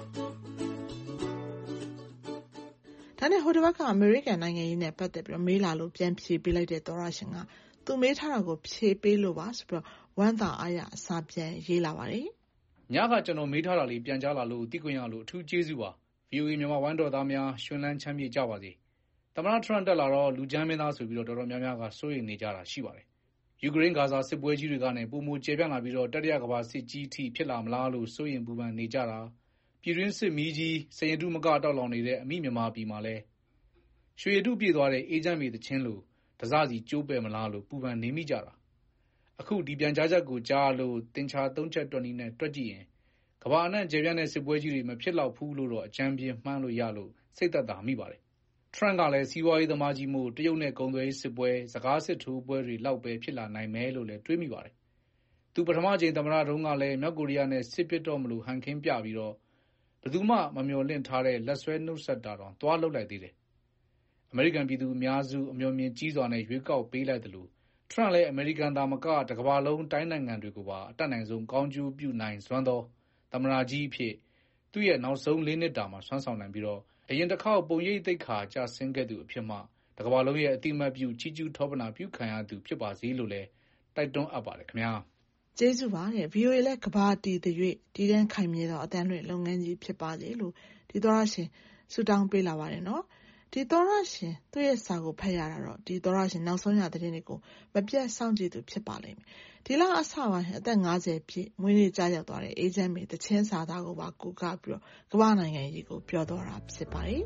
ဒါနဲ့ဟိုတစ်ဘက်ကအမေရိကန်နိုင်ငံရေးနဲ့ပတ်သက်ပြီးမေးလာလို့ပြန်ဖြေပေးလိုက်တဲ့သောရရှင်ကသူမေးထားတာကိုဖြေပေးလို့ပါဆိုပြီးတော့ဝမ်းသာအားရအစာပြန်ရေးလာပါတယ်။ညကကျွန်တော်မေးထားတာလေးပြန်ကြားလာလို့သိခွင့်ရလို့အထူးကျေးဇူးပါ။ ဗီအိုအေမြန်မာဝမ်းတော်သားများရှင်လန်းချမ်းမြေ့ကြပါစေ။သမ္မတထရန့်တက်လာတော့လူချမ်းမင်းသားဆိုပြီးတော့တော်တော်များများကစိုးရိမ်နေကြတာရှိပါတယ်။ယူကရိန်းဂါဇာစစ်ပွဲကြီးတွေကနေပုံမကျေပြန့်လာပြီးတော့တတိယကမ္ဘာစစ်ကြီးထိဖြစ်လာမလားလို့စိုးရိမ်ပူပန်နေကြတာပြည်တွင်းစစ်မီးကြီးစရင်တုမကတောက်လောင်နေတဲ့အမိမြန်မာပြည်မှာလဲရွှေရတုပြည့်သွားတဲ့အေဂျင့်မေတချင်းလို့တစစီကျိုးပဲ့မလားလို့ပူပန်နေမိကြတာအခုဒီပြန်ကြားချက်ကိုကြားလို့တင်ချာသုံးချက်တွက်နည်းနဲ့တွက်ကြည့်ရင်ကမ္ဘာအနှံ့ကျေပြန့်တဲ့စစ်ပွဲကြီးတွေမဖြစ်တော့ဘူးလို့တော့အကြမ်းပြင်းမှန်းလို့ရလို့စိတ်သက်သာမိပါတယ်ထရန့်ကလည်းစီးပွားရေးသမားကြီးမို့တရုတ်နဲ့ကုန်သွယ်ရေးစစ်ပွဲစကားစစ်ထိုးပွဲတွေလောက်ပဲဖြစ်လာနိုင်မယ်လို့လည်းတွေးမိပါတယ်။သူပထမချိန်သမ္မတတုန်းကလည်းမြောက်ကိုရီးယားနဲ့စစ်ပစ်တော့မလို့ဟန်ခင်းပြပြီးတော့ဘယ်သူမှမမျှော်လင့်ထားတဲ့လက်ဆွဲနှုတ်ဆက်တာတောင်သွားလုပ်လိုက်သေးတယ်။အမေရိကန်ပြည်သူအများစုအမျှော်မြင်ကြီးစွာနဲ့ရွေးကောက်ပေးလိုက်တယ်လို့ထရန့်လည်းအမေရိကန်သားမကတကမ္ဘာလုံးတိုင်းနိုင်ငံတွေကိုပါအတတ်နိုင်ဆုံးကောင်းကျိုးပြုနိုင်စွမ်းသောသမ္မတကြီးအဖြစ်သူ့ရဲ့နောက်ဆုံးလေးနှစ်တာမှာဆွမ်းဆောင်နိုင်ပြီးတော့အရင်တစ်ခေါက်ပုံရိပ်သိက္ခာကျဆင်းခဲ့သူအဖြစ်မှတကမ္ဘာလုံးရဲ့အတိအမှတ်ပြုကြီးကျူးထောပနာပြုခံရသူဖြစ်ပါစေလို့လည်းတိုက်တွန်းအပ်ပါတယ်ခင်ဗျာကျေးဇူးပါတဲ့ ဗီအိုအေ လည်းကဘာတီတရွေ့တည်တံ့ခိုင်မြဲသောအတန်းလွင့်လုပ်ငန်းကြီးဖြစ်ပါစေလို့ဒီသောရရှင်ဆုတောင်းပေးလာပါတယ်နော်ဒီသောရရှင်သူ့ရဲ့စာကိုဖတ်ရတာတော့ဒီသောရရှင်နောက်ဆုံးရသတင်းတွေကိုမပြတ်စောင့်ကြည့်သူဖြစ်ပါလိမ့်မယ်ဒီလအစပိုင်းအသက်၅၀ပြည့်မွေးနေ့ကြာရောက်သွားတဲ့အေဂျင့်မေတချင်းစာသားကိုပါကူကပြီးတော့ကမ္ဘာနိုင်ငံကြီးကိုပြောတော့တာဖြစ်ပါတယ်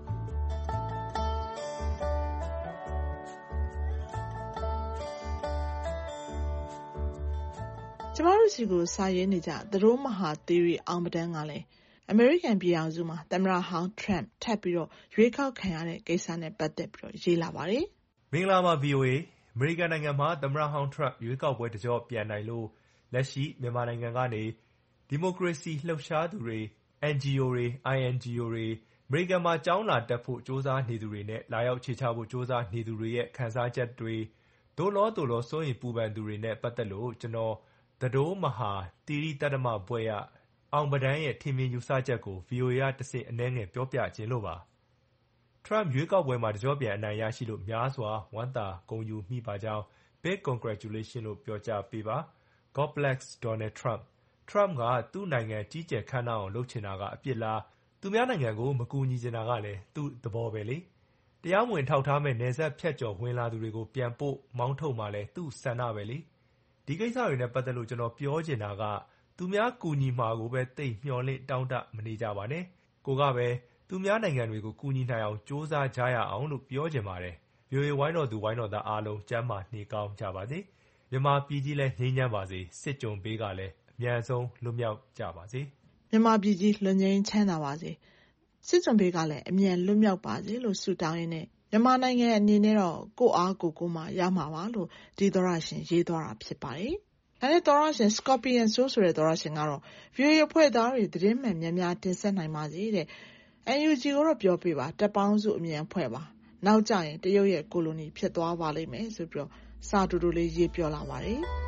ကျမတို့စီကိုစာရေးနေကြသရိုးမဟာသီရီအောင်ပဒန်းကလည်းအမေရိကန်ပြည်ထောင်စုမှာသမ္မတဟောင်းထရန့်ထပ်ပြီးတော့ရွေးကောက်ခံရတဲ့ကိစ္စနဲ့ပတ်သက်ပြီးတော့ရေးလာပါတယ်မင်္ဂလာပါ ဗီအိုအေ အမေရိကန်နိုင်ငံမှာသမ္မတဟောင်းထရန့်ရွေးကောက်ပွဲတကြောပြန်နိုင်လို့လက်ရှိမြန်မာနိုင်ငံကနေဒီမိုကရေစီလှုပ်ရှားသူတွေ အန် ဂျီ အို တွေ အိုင် အန် ဂျီ အို တွေအမေရိကန်မှာကျောင်းလာတက်ဖို့ကြိုးစားနေသူတွေနဲ့လာရောက်ခြေချဖို့ကြိုးစားနေသူတွေရဲ့ခံစားချက်တွေဒို့လောဒို့လောစိုးရိမ်ပူပန်သူတွေနဲ့ပတ်သက်လို့ကျွန်တော်သရိုးမဟာသီရိတတ္တမဘွဲ့ရအောင်ပဒန်းရဲ့ထင်မြင်ယူဆချက်ကို ဗီအိုအေ ကတဆင့်အနည်းငယ်ပြောပြခြင်းလို့ပါထရန့်ရွေးကောက်ပွဲမှာတကြောပြန်အနိုင်ရရှိလို့များစွာဝမ်းသာဂုဏ်ယူမိပါကြောင်း Big Congratulations လို့ပြောကြားပေးပါ God bless Donald Trump Trump ကသူ့နိုင်ငံကြီးကျယ်ခမ်းနားအောင်လုပ်ချင်တာကအပြစ်လားသူများနိုင်ငံကိုမကူညီချင်တာကလည်းသူ့သဘောပဲလေတရားမဝင်ထောက်ထားမဲ့နယ်စပ်ဖြတ်ကျော်ဝင်လာသူတွေကိုပြန်ပို့မောင်းထုတ်မှလည်းသူ့ဆန္ဒပဲလေဒီကိစ္စတွေနဲ့ပတ်သက်လို့ကျွန်တော်ပြောချင်တာကသူများကူညီမှာကိုပဲသိမျှော်လင့်တောင်းတမနေကြပါနဲ့ကိုကပဲသူများနိုင်ငံတွေကိုကူညီနိုင်အောင်စ조사ကြရအောင်လို့ပြောချင်ပါတယ် ဗီအိုအေ ဝိုင်းတော်သူဝိုင်းတော်သားအားလုံးကျန်းမာနေကောင်းကြပါစေမြန်မာပြည်ကြီးလည်းငြိမ်းချမ်းပါစေစစ်ကြုံဘေးကလည်းအမြန်ဆုံးလွတ်မြောက်ကြပါစေမြန်မာပြည်ကြီးလွတ်ငြိမ်းချမ်းသာပါစေစစ်ကြုံဘေးကလည်းအမြန်လွတ်မြောက်ပါစေလို့ဆုတောင်းရင်းနဲ့မြန်မာနိုင်ငံအနေနဲ့တော့ကိုအားကိုကိုမှရမှာပါလို့ဒီသောရရှင်ရေးသွားတာဖြစ်ပါတယ်။ဒါနဲ့သောရရှင် Scorpion Show ဆိုတဲ့သောရရှင်ကတော့ ဗီအိုအေ အဖွဲ့သားတွေသတင်းမှန်များများတင်ဆက်နိုင်ပါစေတဲ့။ အန် ယူ ဂျီ ကိုတော့ပြောပြပါတပ်ပေါင်းစုအမြန်ဖွဲ့ပါ။နောက်ကျရင်တရုတ်ရဲ့ကိုလိုနီဖြစ်သွားပါလိမ့်မယ်ဆိုပြီးတော့စာတူတူလေးရေးပြောလာပါတယ်။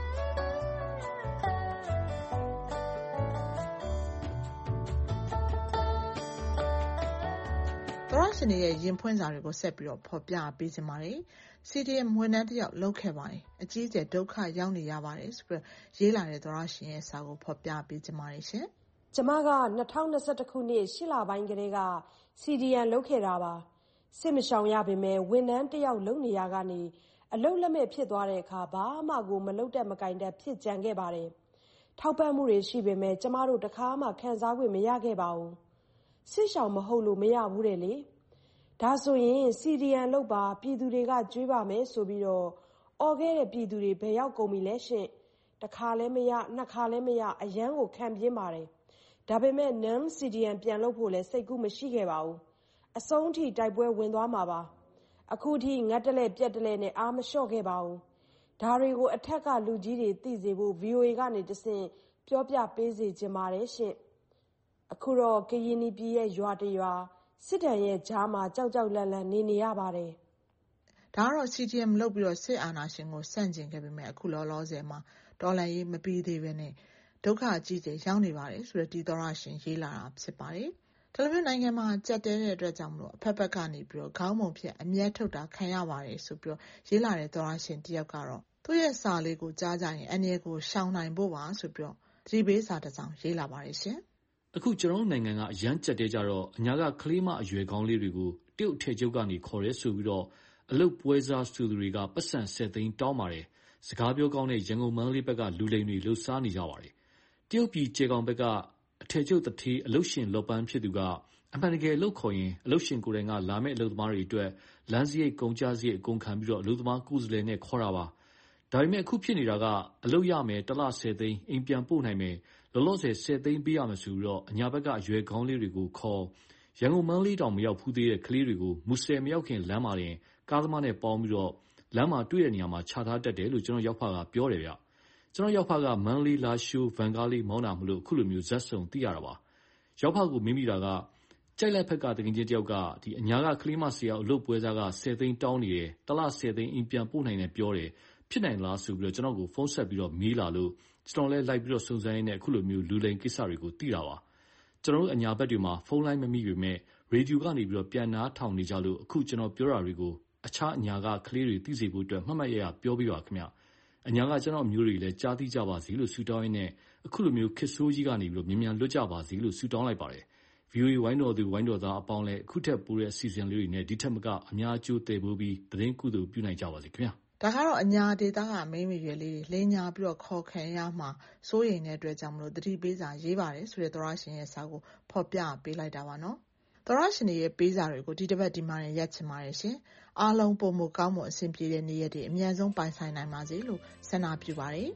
သောရရှင်တွေရဲ့ရင်ဖွင့်စာတွေကိုဆက်ပြီးတော့ဖော်ပြပေးခြင်းပါတယ်။ စီ ဒီ အမ် ဝန်ထမ်းတစ်ယောက်လုပ်ခဲ့ပါတယ်။အကြီးအကျယ်ဒုက္ခရောက်နေရပါတယ်ဆိုပြီးရေးလာတဲ့သောရရှင်ရဲ့စာကိုဖော်ပြပေးခြင်းပါတယ်ရှင်။ကျမက၂၀၂၁ခုနှစ်ရှစ်လပိုင်းကတည်းက စီ ဒီ အမ် လုပ်ခဲ့တာပါ။စစ်မရှောင်ရပေမဲ့ဝန်ထမ်းတစ်ယောက်လုပ်နေရကနေအလုပ်လက်မဲ့ဖြစ်သွားတဲ့အခါဘာမှကိုမလုပ်တတ်မကင်တတ်ဖြစ်ကြံခဲ့ပါတယ်။ထောက်ပံ့မှုတွေရှိပေမဲ့ကျမတို့တစ်ခါမှခံစားခွင့်မရခဲ့ပါဘူး။စစ်ရှောင်မဟုတ်လို့မရဘူးတဲ့လေ။ဒါဆိုရင် စီ ဒီ အမ် လုပ်ပါပြည်သူတွေကကြွေးပါမယ်ဆိုပြီးတော့အော်ခဲ့တဲ့ပြည်သူတွေဘယ်ရောက်ကုန်ပြီလဲရှင့်။တစ်ခါလည်းမရနှစ်ခါလည်းမရအရန်ကိုခံပြင်းပါတယ်။ဒါပေမဲ့ non စီ ဒီ အမ် ပြန်လုပ်ဖို့လည်းစိတ်ကူးမရှိခဲ့ပါဘူး။အဆုံးထိတိုက်ပွဲဝင်သွားမှာပါ။အခုထိငတ်တလဲပြက်တလဲနဲ့အားမလျှော့ခဲ့ပါဘူး။ဒါတွေကိုအထက်ကလူကြီးတွေသိစေဖို့ ဗီအိုအေ ကနေတဆင့်ပြောပြပေးစေချင်ပါတယ်ရှင့်။အခုတော့ကရင်နီပြည်ရဲ့ရွာတရွာစစ်တမ်းရဲ့ကြားမှာကြောက်ကြောက်လန့်လန့်နေနေရပါတယ်။ဒါကတော့ စီ ဒီ အမ် လုပ်ပြီးတော့စစ်အာဏာရှင်ကိုစန့်ကျင်ခဲ့ပေမဲ့အခုလောလောဆယ်မှာတော်လှန်ရေးမပြီးသေးပဲနဲ့ဒုက္ခအကြီးကြီးရောက်နေပါတယ်ဆိုတော့ဒီသောရရှင်ရေးလာတာဖြစ်ပါတယ်။ဒါလိုမျိုးနိုင်ငံမှာကြက်တဲတဲ့အတွက်ကြောင့်မလို့အဖက်ဖက်ကနေပြီးတော့ခေါင်းပုံဖြတ်အမျက်ထုတ်တာခံရပါတယ်ဆိုပြီးတော့ရေးလာတဲ့သောရရှင်တယောက်ကတော့သူ့ရဲ့စာလေးကိုကြားကြရင်အနေကိုရှောင်နိုင်ဖို့ပါဆိုပြီးတော့ဒီဘေးစာတစ်စောင်ရေးလာပါတယ်ရှင်။အခုကျွန်တော်နိုင်ငံကအရန်ကြက်တဲကြတော့အညာကကလေးမအရွယ်ကောင်းလေးတွေကိုတရုတ်ထဲကျုပ်ကနေခေါ်ရဲဆိုပြီးတော့အလုတ်ပွဲစားစုသူတွေကပတ်စံဆယ်သိန်းတောင်းပါတယ်။စကားပြောကောင်းတဲ့ရန်ကုန်မန္တလေးဘက်ကလူလိမ်တွေလှုပ်ရှားနေကြပါတယ်။တရုတ်ပြည်ကျေကောင်ဘက်ကအထည်ချုပ်တထေးအလုတ်ရှင်လော်ပန်းဖြစ်သူကအမှန်တကယ်အလုတ်ခေါ်ရင်အလုတ်ရှင်ကိုယ်တိုင်ကလာမဲ့အလုတ်သမားတွေအတွက်လမ်းစရိတ်ကုန်ကျစရိတ်အကုန်ခံပြီးတော့အလုတ်သမားကိုယ်စားလှယ်နဲ့ခေါ်တာပါ။ဒါပေမဲ့အခုဖြစ်နေတာကအလုတ်ရမယ်တစ်လဆယ်သိန်းအိမ်ပြန်ပို့နိုင်မယ်လောလောဆယ်ဆယ်သိန်းပေးရမယ်ဆိုပြီးတော့အညာဘက်ကအရွယ်ကောင်းလေးတွေကိုခေါ်ရန်ကုန်မန္တလေးတောင်မရောက်ဖူးသေးတဲ့ကလေးတွေကိုမူဆယ်မရောက်ခင်လမ်းမှာတင်ကားသမားနဲ့ပေါင်းပြီးတော့လမ်းမှာတွေ့တဲ့နေရာမှာခြာထားတတ်တယ်လို့ကျွန်တော်ရောက်ဖကပြောတယ်ဗျ။ကျွန်တော်ရောက်ဖကမန္တလေးလာရှိုးဗန်ကားလေးမောင်းတာမလို့အခုလိုမျိုးဇက်စုံသိရတာပါ။ရောက်ဖကိုမိမိတာကကြိုက်လက်ဖက်ကတကင်ချင်းတယောက်ကဒီအညာကကလေးမဆရာအလုပ်ပွဲစားကဆယ်သိန်းတောင်းနေတယ်တလဆယ်သိန်းအိမ်ပြန်ပို့နိုင်တယ်ပြောတယ်ဖြစ်နိုင်လားဆိုပြီးတော့ကျွန်တော်ကိုဖုန်းဆက်ပြီးတော့မေးလာလို့ကျွန်တော်လည်းလိုက်ပြီးတော့စုံစမ်းရင်းနဲ့အခုလိုမျိုးလူလိမ်ကိစ္စတွေကိုသိတာပါကျွန်တော်တို့အညာဘက်တွေမှာဖုန်းလိုင်းမမိပေမဲ့ရေဒီယိုကနေပြီးတော့ပြန်နားထောင်နေကြလို့အခုကျွန်တော်ပြောတာတွေကိုအခြားအညာကကလေးတွေသိစေဖို့အတွက်မှတ်မှတ်ရရပြောပြပါခင်ဗျအညာကကျွန်တော်မျိုးတွေလည်းကြားသိကြပါစေလို့ဆုတောင်းရင်းနဲ့အခုလိုမျိုးခစ်ဆိုးကြီးကနေပြီးတော့မြန်မြန်လွတ်ကြပါစေလို့ဆုတောင်းလိုက်ပါတယ် ဗွီအိုအေ ဝိုင်းတော်သူဝိုင်းတော်သားအပေါင်းလည်းအခုထက်ပိုတဲ့အစီအစဉ်လေးတွေနဲ့ဒီထက်မကအများအကျိုးတည်ဖို့ပြီးသတင်းကုသိုလ်ပြုနိုင်ကြပါစေခင်ဗျာဒါကတော့အညာဒေတာကမိမိရွယ်လေးလင်းညာပြီးတော့ခေါ်ခံရမှစိုးရိမ်တဲ့အတွက်ကြောင့်မလို့တတိပေးစာရေးပါတယ်ဆိုတဲ့သောရရှင်ရဲ့စာကိုဖော်ပြပေးလိုက်တာပါနော်သောရရှင်ရဲ့ပေးစာတွေကိုဒီတစ်ပတ်ဒီမှာနဲ့ရက်ချင်ပါတယ်ရှင်အားလုံးပုံမကောင်းမွန်အဆင်ပြေတဲ့နေ့ရက်တွေအမြန်ဆုံးပိုင်ဆိုင်နိုင်ပါစေလို့ဆန္ဒပြုပါတယ်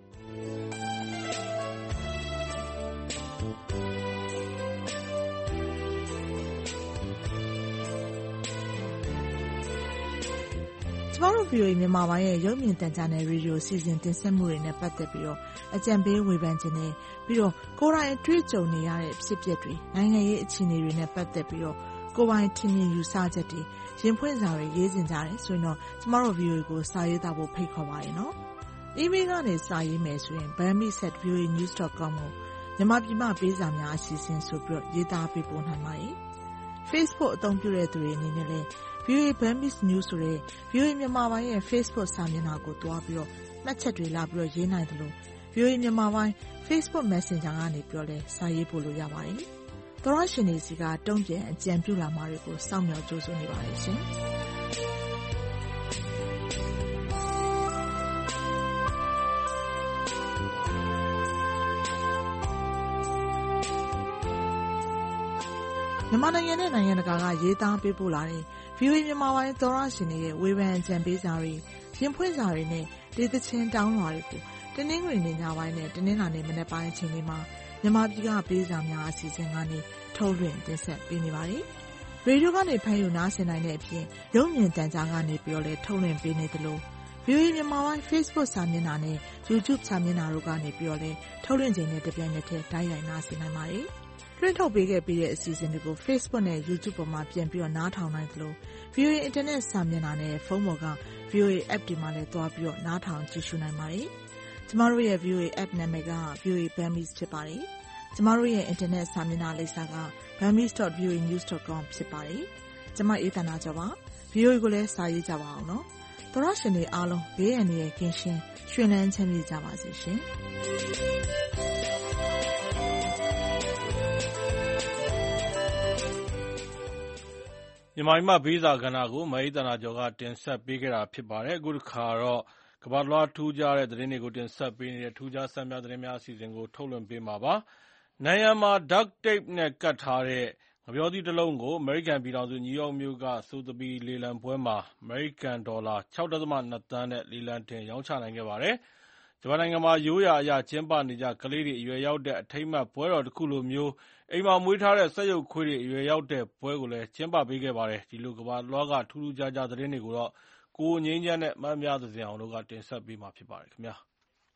ကျမတို့ ဗွီအိုအေ မြန်မာပိုင်းရဲ့ရုပ်မြင်သံကြားနယ်ရေဒီယိုစီစဉ်တင်ဆက်မှုတွေနဲ့ပတ်သက်ပြီးတော့အကြံပေးဝေဖန်ခြင်းနဲ့ပြီးတော့ကိုယ်တိုင်တွေ့ကြုံနေရတဲ့ဖြစ်ပျက်တွေနိုင်ငံရေးအခြေအနေတွေနဲ့ပတ်သက်ပြီးတော့ကိုယ်ပိုင်ထင်မြင်ယူဆချက်တွေရင်ဖွင့်စာတွေရေးတင်ကြတယ်ဆိုရင်တော့ကျမတို့ ဗွီအိုအေ ကိုစာရေးသားဖို့ဖိတ်ခေါ်ပါတယ်နော်။ email ကနေစာရေးမယ်ဆိုရင် burmese at v o a news dot com ကိုမြန်မာပြည်မှာပေးစာများအစီအစဉ်ဆိုပြီးတော့ရေးသားပေးပို့နိုင်ပါတယ်။ Facebook အသုံးပြုတဲ့သူတွေအနေနဲ့လည်းဗွီအိုအေ Burmese News ဆိုတဲ့ ဗွီအိုအေ မြန်မာပိုင်းရဲ့ Facebook စာမျက်နှာကိုတွားပြီးတော့မှတ်ချက်တွေလာပြီးတော့ရေးနိုင်တယ်လို့ ဗွီအိုအေ မြန်မာပိုင်း Facebook Messenger ကနေပြီးတော့လည်းစာရေးပို့လို့ရပါတယ်။သောရရှင်တွေစီကတုံ့ပြန်အကြံပြုလာမှာတွေကိုစောင့်မျှော်ကြိုးစားနေပါတယ်ရှင်။မြန်မာနိုင်ငံနဲ့နိုင်ငံတကာကရေးသားပေးပို့လာတဲ့ ဗွီအိုအေ မြန်မာပိုင်းသောရရှင်တွေရဲ့ဝေဖန်အကြံပေးစာတွေရင်ဖွင့်စာတွေနဲ့ဒေသချင်းတောင်းလွှာတွေကိုတနင်္ဂနွေနေ့ညပိုင်းနဲ့တနင်္လာနေ့မနက်ပိုင်းအချိန်တွေမှာမြန်မာပြည်ကပေးစာများအစီအစဉ်ကနေထုတ်လွှင့်တင်ဆက်ပေးနေပါတယ်။ရေဒီယိုကနေဖမ်းယူနားဆင်နိုင်တဲ့အပြင်ရုပ်မြင်သံကြားကနေပြီးတော့လည်းထုတ်လွှင့်ပေးနေသလို ဗွီအိုအေ မြန်မာပိုင်း Facebook စာမျက်နှာနဲ့ YouTube စာမျက်နှာတို့ကနေပြီးတော့လည်းထုတ်လွှင့်ခြင်းနဲ့တပြိုင်နက်တည်းတိုက်ရိုက်နားဆင်နိုင်ပါတယ်။လွှင့်ထုတ်ပေးခဲ့ပြီးတဲ့အစီအစဉ်တွေကို Facebook နဲ့ YouTube ပေါ်မှာပြန်ပြီးတော့နားထောင်နိုင်သလို ဗွီအိုအေ Internet စာမျက်နှာနဲ့ဖုန်းပေါ်က ဗွီအိုအေ App တွေမှာလည်းတွားပြီးတော့နားထောင်ကြည့်ရှုနိုင်ပါတယ်။ကျမတို့ရဲ့ ဗွီအိုအေ App နာမည်က ဗွီအိုအေ Burmese ဖြစ်ပါတယ်။ကျမတို့ရဲ့ Internet စာမျက်နှာလိပ်စာက burmese dot v o a news dot com ဖြစ်ပါတယ်။ကျမအေးသန္တာကျော်ပါ။ ဗွီအိုအေကိုလည်းစာရေးကြပါအောင်နော်။သောရရှင်တွေအားလုံးဘေးအန္တရာယ်ကင်းရှင်းရွှင်လန်းချမ်းမြေ့ကြပါစေရှင်။မြန်မာပြည်မှာဘေးစာကဏ္ဍကိုမအေးသန္တာကျော်ကတင်ဆက်ပေးခဲ့တာဖြစ်ပါတယ်အခုတစ်ခါတော့ကမ္ဘာလွှားထူးခြားတဲ့သတင်းတွေကိုတင်ဆက်ပေးနေတဲ့ထူးခြားဆန်းများသတင်းများအစီအစဉ်ကိုထုတ်လွှင့်ပေးမှာပါနံရံမှာ duct tape နဲ့ကတ်ထားတဲ့ငှက်ပျောသီးတစ်လုံးကိုအမေရိကန်ပြည်ထောင်စုနယူးယောက်မြို့ကဆိုသဘီလေလံပွဲမှာအမေရိကန်ဒေါ်လာ ၆.၂ သန်းနဲ့လေလံတင်ရောင်းချနိုင်ခဲ့ပါတယ်ဂျပန်နိုင်ငံမှာရိုးရာအရကျင်းပနေကြကလေးတွေအရွယ်ရောက်တဲ့အထိမ်းအမှတ်ပွဲတော်တစ်ခုလိုမျိုးအိမ်မှာမွေးထားတဲ့စက်ရုပ်ခွေးတွေအရွယ်ရောက်တဲ့ပွဲကိုလည်းကျင်းပပေးခဲ့ပါတယ်ဒီလိုကမ္ဘာလွှားကထူးထူးခြားခြားသတင်းတွေကိုတော့ကိုငြိမ်းချမ်းနဲ့မမြသဇင်အောင်တို့ကတင်ဆက်ပေးမှာဖြစ်ပါတယ်ခင်ဗျာ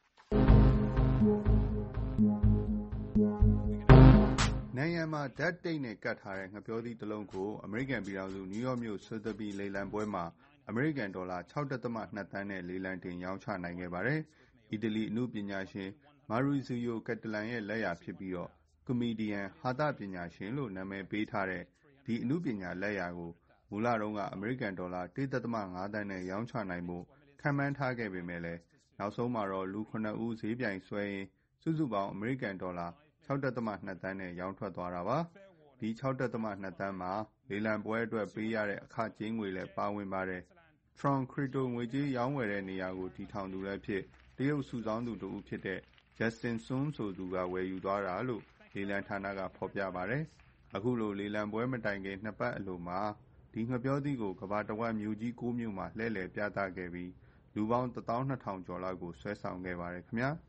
နံရံမှာဓာတ်တိတ်နဲ့ကတ်ထားတဲ့ငှက်ပျောသီးတစ်လုံးကိုအမေရိကန်ပြည်ထောင်စုနယူးယောက်မြို့ဆိုသဘီလေလံပွဲမှာအမေရိကန်ဒေါ်လာ ၆.၂ သန်းနဲ့လေလံတင်ရောင်းချနိုင်ခဲ့ပါတယ်။အီတလီအနုပညာရှင်မာရီဇီယိုကက်တလန်ရဲ့လက်ရာဖြစ်ပြီးတော့ကွန်မီဒီယန်ဟာသပညာရှင်လို့နာမည်ပေးထားတဲ့ဒီအနုပညာလက်ရာကိုမူလတုန်းကအမေရိကန်ဒေါ်လာ ၁.၅ သန်းနဲ့ရောင်းချနိုင်ဖို့ခန့်မှန်းထားခဲ့ပေမဲ့လည်းနောက်ဆုံးမှာတော့လူခုနှစ်ဦးဈေးပြိုင်ဆွဲရင်းစုစုပေါင်းအမေရိကန်ဒေါ်လာ ၆.၂ သန်းနဲ့ရောင်းထွက်သွားတာပါ။ဒီ ၆.၂ သန်းမှာလေလံပွဲအတွက်ပေးရတဲ့အခကြေးငွေလည်းပါဝင်ပါတယ်။ Tron Crypto ငွေကြေးရောင်းဝယ်တဲ့နေရာကိုတည်ထောင်သူလည်းဖြစ်တရုတ်စုဆောင်းသူတစ်ဦးဖြစ်တဲ့ Justin Sun ဆိုသူကဝယ်ယူသွားတာလို့လေလံဌာနကဖော်ပြပါတယ်။အခုလိုလေလံပွဲမတိုင်ခင်နှစ်ပတ်အလိုမှာဒီငှက်ပျောသီးကိုကမ္ဘာတစ်ဝန်းမြို့ကြီးကိုးမြို့မှာလှည့်လည်ပြသခဲ့ပြီးလူပေါင်းတစ်သောင်းနှစ်ထောင်ကျော်လောက်ကိုဆွဲဆောင်ခဲ့ပါတယ်ခင်ဗျာ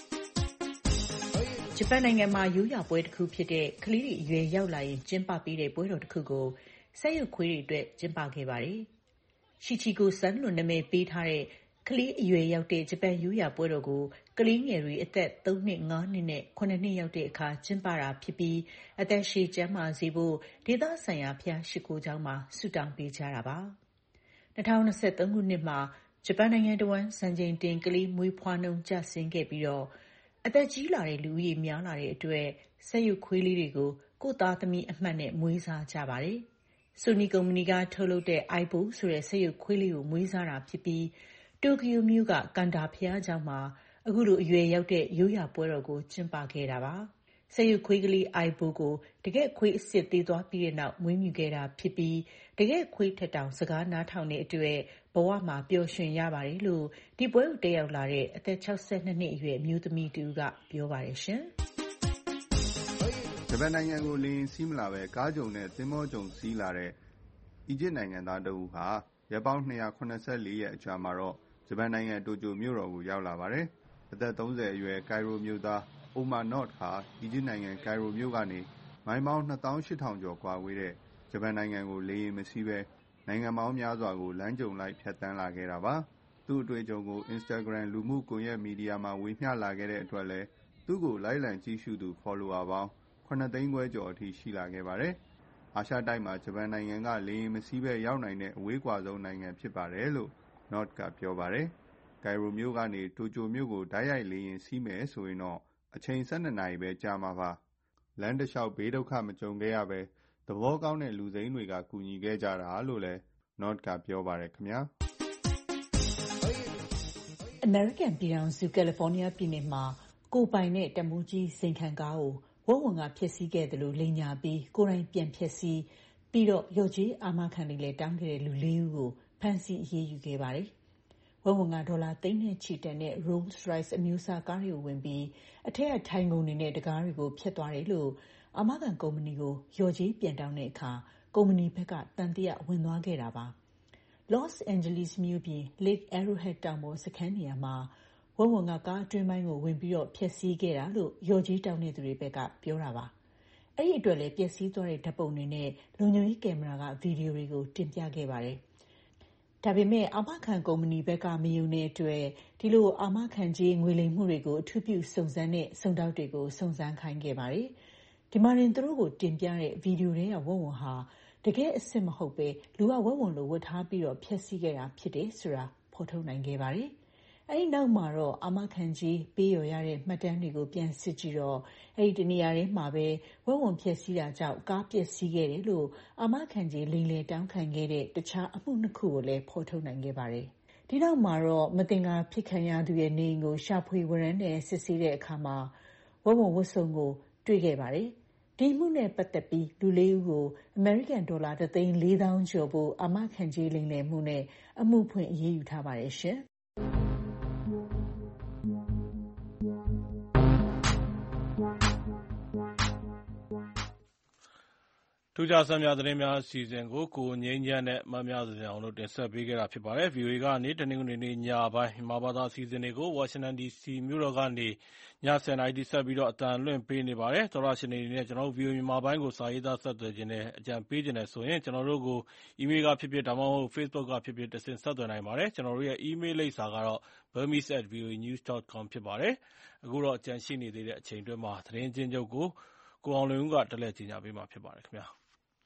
ဂျပန်နိုင်ငံမှာရိုးရာပွဲတစ်ခုဖြစ်တဲ့ကလေးတွေအရွယ်ရောက်လာရင်ကျင်းပပေးတဲ့ပွဲတော်တစ်ခုကိုစက်ရုပ်ခွေးတွေအတွက်ကျင်းပခဲ့ပါတယ်။ရှီချီကိုဆန်လို့နာမည်ပေးထားတဲ့ကလေးအရွယ်ရောက်တဲ့ဂျပန်ရိုးရာပွဲတော်ကိုကလေးငယ်တွေအသက်သုံးနှစ်ငါးနှစ်နဲ့ခုနှစ်နှစ်ရောက်တဲ့အခါကျင်းပတာဖြစ်ပြီးအသက်ရှည်ကျန်းမာစေဖို့ဒေသဆိုင်ရာဘုရားရှိခိုးကျောင်းမှာဆုတောင်းပေးကြတာပါ။၂၀၂၃ခုနှစ်မှာဂျပန်နိုင်ငံတစ်ဝန်းစံချိန်တင်ကလေးမွေးဖွားနှုန်းကျဆင်းခဲ့ပြီးတော့အသက်ကြီးလာတဲ့လူဦးရေများလာတဲ့အတွက်စက်ရုပ်ခွေးလေးတွေကိုကိုယ့်သားသမီးအမှတ်နဲ့မွေးစားကြပါတယ်ဆိုနီကုမ္ပဏီကထုတ်လုပ်တဲ့ အိုင်ဘိုဆိုတဲ့စက်ရုပ်ခွေးလေးကိုမွေးစားတာဖြစ်ပြီးတိုကျိုမြို့ကကန်ဒါဘုရားကျောင်းမှာအခုလိုအရွယ်ရောက်တဲ့ရိုးရာပွဲတော်ကိုကျင်းပခဲ့တာပါစက်ရုပ်ခွေးကလေးအိုင်ဘိုကိုတကယ့်ခွေးအစ်စ်သေးသွားပြီးတဲ့နောက်မွေးမြူခဲ့တာဖြစ်ပြီးတကယ့်ခွေးထက်တောင်စကားနားထောင်တဲ့အတွက်ဘဝမှာပျော်ရွှင်ရပါတယ်လို့ဒီပွဲကိုတက်ရောက်လာတဲ့အသက်၆၂နှစ်အရွယ်အမျိုးသမီးတူကပြောပါတယ်ရှင်ဂျပန်နိုင်ငံကိုလေယာဉ်စီးမလာပဲကားကြုံနဲ့သင်္ဘောကြုံစီးလာတဲ့အီဂျစ်နိုင်ငံသားတဦးဟာရက်ပေါင်း၂၇၄ရက်အကြာမှာတော့ဂျပန်နိုင်ငံတိုကျိုမြို့တော်ကိုရောက်လာပါတယ်။အသက်၃၀အရွယ်ကိုင်ရိုမြို့သားအိုမာနော့ဟာအီဂျစ်နိုင်ငံကိုင်ရိုမြို့ကနေမိုင်ပေါင်း၂သောင်းရှစ်ထောင်ကျော်ကွာဝေးတဲ့ဂျပန်နိုင်ငံကိုလေယာဉ်မစီးပဲနိုင်ငံပေါင်းများစွာကိုလမ်းကြုံလိုက်ဖြတ်သန်းလာခဲ့တာပါ။သူ့အတွေ့အကြုံကို Instagram လူမှုကွန်ရက်မီဒီယာမှာဝေမျှလာခဲ့တဲ့အတွက်လည်းသူ့ကိုလိုက်လံကြည့်ရှုသူ follower ပေါင်းခုနှစ်သိန်းခွဲကျော်အထိရှိလာခဲ့ပါတယ်။အာရှတိုက်မှာဂျပန်နိုင်ငံကလေယာဉ်မစီးပဲရောက်နိုင်တဲ့အဝေးကွာဆုံးနိုင်ငံဖြစ်ပါတယ်လို့ Not ကပြောပါတယ်။ကိုင်ရိုမြို့ကနေတိုကျိုမြို့ကိုတိုက်ရိုက်လေယာဉ်စီးမယ်ဆိုရင်တော့အချိန်၁၂နာရီပဲကြာမှာပါ။လမ်းတစ်လျှောက်ဘေးဒုက္ခမကြုံခဲ့ရပဲသဘောကောင်းတဲ့လူစိမ်းတွေကကူညီခဲ့ကြတာလို့လည်း Not ကပြောပါတယ်ခင်ဗျာအမေရိကန်ပြည်ထောင်စုကယ်လီဖိုးနီးယားပြည်နယ်မှာကိုပိုင်တဲ့တမူးကြီးစိန်ခံကားကိုဝုန်းဝုံကဖျက်ဆီးခဲ့တယ်လို့လိမ်ညာပြီးကိုယ်တိုင်ပြန်ဖျက်ဆီးပြီးတော့ရော့ကြီးအာမခံတွေလည်းတောင်းခဲ့တဲ့လူလေးဦးကိုဖမ်းဆီးအရေးယူခဲ့ပါတယ်။ဝုန်းဝုံကဒေါ်လာသိန်းနဲ့ချီတန်တဲ့ Rolls Royce အမျိုးအစားကားတွေကိုဝင်ပြီးအထက်ကထိုင်ကုန်တွေနဲ့တကားတွေကိုဖျက်သွားတယ်လို့အာမခံကုမ္ပဏီကိုရော့ကြီးပြန်တောင်းတဲ့အခါကုမ္ပဏီဘက်ကတန်တရားဝင်သွားခဲ့တာပါ။ Los Angeles မြို့ပြင် Lake Arrowhead တောင်ပေါ်စခန်းနေရာမှာဝုန်းဝုံကကားအတွင်းပိုင်းကိုဝင်ပြီးတော့ဖျက်ဆီးခဲ့တာလို့ရော့ကြီးတောင်းတဲ့သူတွေဘက်ကပြောတာပါ။အဲ့ဒီအတွက်လည်းပျက်စီးသွားတဲ့ဓာတ်ပုံတွေနဲ့လုံခြုံရေးကင်မရာကဗီဒီယိုတွေကိုတင်ပြခဲ့ပါတယ်။ဒါပေမဲ့အာမခံကုမ္ပဏီဘက်ကမယုံတဲ့အတွက်ဒီလိုအာမခံကြေးငွေလိမ်မှုတွေကိုအထူးပြုစုံစမ်းတဲ့စုံတောက်တွေကိုစုံစမ်းခိုင်းခဲ့ပါတယ်။ဒီမှာရင်သူတို့ကိုတင်ပြတဲ့ဗီဒီယိုတွေကဝုန်းဝုံဟာတကယ်အစ်စ်မဟုတ်ပဲလူကဝုန်းဝုံလိုဝတ်ထားပြီးတော့ဖျက်ဆီးခဲ့တာဖြစ်တယ်ဆိုတာဖော်ထုတ်နိုင်ခဲ့ပါတယ်။အဲဒီနောက်မှာတော့အာမခံကြီးပေးရရတဲ့မှတ်တမ်းတွေကိုပြန်စစ်ကြည့်တော့အဲဒီတနေရာထဲမှာပဲဝုန်းဝုံဖျက်ဆီးတာကြောင့်ကားပျက်စီးခဲ့တယ်လို့အာမခံကြီးလိမ်လည်တောင်းခံခဲ့တဲ့တခြားအမှုနှစ်ခုကိုလည်းဖော်ထုတ်နိုင်ခဲ့ပါတယ်။ဒီနောက်မှာတော့မတင်ကားဖြစ်ခံရသူရဲ့နေအိမ်ကိုရှာဖွေဝရမ်းနဲ့စစ်ဆေးတဲ့အခါမှာဝုန်းဝုံဝတ်စုံကိုတွေ့ခဲ့ပါတယ်။ဒီမှုနဲ့ပတ်သက်ပြီးလူလေးဦးကိုအမေရိကန်ဒေါ်လာတစ်သိန်းလေးသောင်းကျော်ဖို့အာမခံကြေးလိမ်လည်မှုနဲ့အမှုဖွင့်အရေးယူထားပါတယ်ရှင်။ထူးခြားဆန်းများသတင်းများအစီအစဉ်ကိုကိုငြိမ်းချမ်းနဲ့မများစံအောင်တို့တင်ဆက်ပေးခဲ့တာဖြစ်ပါတယ်။ VOA ကနေတနင်္ဂနွေနေ့ညပိုင်းမြန်မာဘာသာအစီအစဉ်တွေကိုဝါရှင်တန်ဒီစီမြို့တော်ကနေညဆယ်နာရီတိဆက်ပြီးတော့အတန်လွင့်ပေးနေပါတယ်။သောရရှင်တွေနဲ့ကျွန်တော်တို့ VOA မြန်မာပိုင်းကိုစာရေးသားဆက်သွယ်ခြင်းနဲ့အကြံပေးခြင်းနဲ့ဆိုရင်ကျွန်တော်တို့ကို email ကဖြစ်ဖြစ်ဒါမှမဟုတ် Facebook ကဖြစ်ဖြစ်တဆင့်ဆက်သွယ်နိုင်ပါတယ်။ကျွန်တော်တို့ရဲ့ email လိပ်စာကတော့ burmese at voanews dot com ဖြစ်ပါတယ်။အခုတော့အကြံရှိနေသေးတဲ့အချိန်တွင်းမှာသတင်းချင်းချုပ်ကိုကိုအောင်လွင်ဦးကတက်လက်ကြီးညာပေးမှာဖြစ်ပါတယ်ခင်ဗျာ။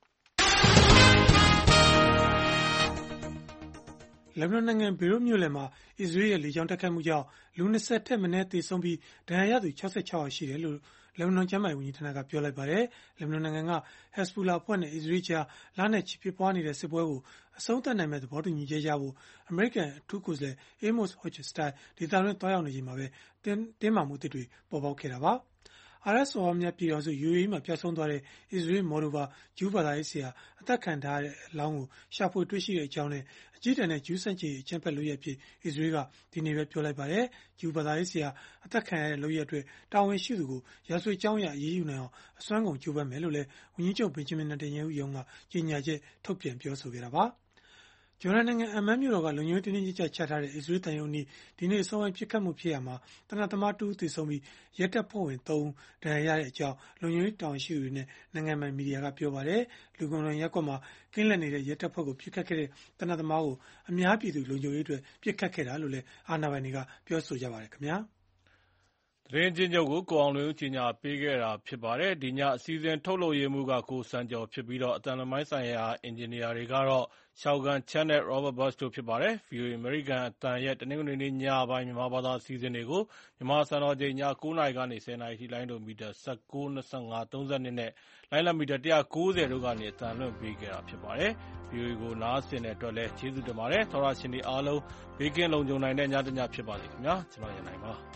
လက်ဘနွန်နိုင်ငံဘေရွတ်မြို့လယ်မှာအစ္စရေးရဲ့လေကြောင်းတိုက်ခိုက်မှုကြောင့်လူ၂၀ထက်မနည်းသေဆုံးပြီးဒဏ်ရာရသူ၆၆ယောက်ရှိတယ်လို့လက်ဘနွန်ကျန်းမာရေးဝန်ကြီးဌာနကပြောလိုက်ပါတယ်။လက်ဘနွန်နိုင်ငံက Hezbollah အဖွဲ့နဲ့အစ္စရေးကြားလနဲ့ချီဖြစ်ပွားနေတဲ့စစ်ပွဲကိုအဆုံးသတ်နိုင်မဲ့သဘောတူညီချက်ရဖို့အမေရိကန်အထူးကိုယ်စားလှယ် Amos Hochstein ဒေသတွင်းသွားရောက်နေချိန်မှာပဲတင်းမာမှုအသစ်တွေပေါ်ပေါက်ခဲ့တာပါ။အာရပ်စော်ဘွားများပြည်ထောင်စု ယူအေအီး မှာပျောက်ဆုံးသွားတဲ့အစ္စရေးမော်ဒိုဗာဂျူးဘာသာရေးဆရာအသက်ခံထားရတဲ့အလောင်းကိုရှာဖွေတွေ့ရှိတဲ့အကြောင်းနဲ့အကြီးတန်းတဲ့ဂျူးဆန့်ကျင်ရေးအကြမ်းဖက်လုပ်ရပ်ဖြစ်အစ္စရေးကဒီနေ့ပဲပြောလိုက်ပါတယ်။ဂျူးဘာသာရေးဆရာအသက်ခံရတဲ့လုပ်ရပ်အတွက်တာဝန်ရှိသူကိုရာဇဝတ်ကြောင်းအရအရေးယူနိုင်အောင်အစွမ်းကုန်ကြိုးပမ်းမယ်လို့လည်းဝန်ကြီးချုပ်ဘင်ဂျမင်နေတန်ယာဟုရုံးကကြေညာချက်ထုတ်ပြန်ပြောဆိုခဲ့တာပါ။ဂျော်ဒန်နိုင်ငံအမန်မြို့တော်ကလုံခြုံရေးတင်းတင်းကြပ်ကြပ်ချထားတဲ့အစ္စရေးတန်ယုံနီဒီနေ့အစောပိုင်းပြစ်ခတ်မှုဖြစ်ရမှာတနတ်သမားတူသေဆုံးပြီးရဲတပ်ဖွဲ့ဝင်သုံးဦးဒဏ်ရာရတဲ့အကြောင်းလုံခြုံရေးတာဝန်ရှိသူတွေနဲ့နိုင်ငံပိုင်မီဒီယာကပြောပါတယ်။လူကုန်လွန်ရက်ကွက်မှာကင်းလက်နေတဲ့ရဲတပ်ဖွဲ့ကိုပြစ်ခတ်ခဲ့တဲ့တနတ်သမားကိုအများပြည်သူလုံခြုံရေးအတွက်ပြစ်ခတ်ခဲ့တာလို့လည်းအာဏာပိုင်တွေကပြောဆိုကြပါတယ်ခင်ဗျာ။သတင်းချင်းချုပ်ကိုကိုအောင်လွင်ဦးကြီးညာပေးခဲ့တာဖြစ်ပါတယ်။ဒီညအစည်းအဝေးထုတ်လုပ်ရေးမှူးကကိုစံကျော်ဖြစ်ပြီးတော့အတန်လမိုင်းဆိုင်ရာအင်ဂျင်နီယာတွေကတော့ရှောက်ကန်ချန်နဲ့ Robert Bush တို့ဖြစ်ပါတယ်။ ဗွီအိုအေအမေရိကန်အတန်ရဲ့တနင်္ဂနွေနေ့ညပိုင်းမြန်မာဘာသာအစီအစဉ်တွေကိုမြန်မာစံတော်ချိန်ညကိုးနာရီကနေဆယ်နာရီထိလိုင်းဒိုမီတာ၁၉၊၂၅၊၃၂နဲ့လိုင်းလံမီတာ၁၉၀တို့ကနေအတန်လွှင့်ပေးခဲ့တာဖြစ်ပါတယ်။ ဗွီအိုအေကိုနားဆင်တဲ့အတွက်လည်းကျေးဇူးတင်ပါတယ်။သောတရှင်တွေအားလုံးဘေးကင်းလုံခြုံနိုင်တဲ့ညတညဖြစ်ပါစေခင်ဗျာ။ကျွန်တော်ရန်နိုင်ပါ။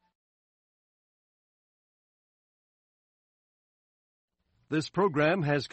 This program has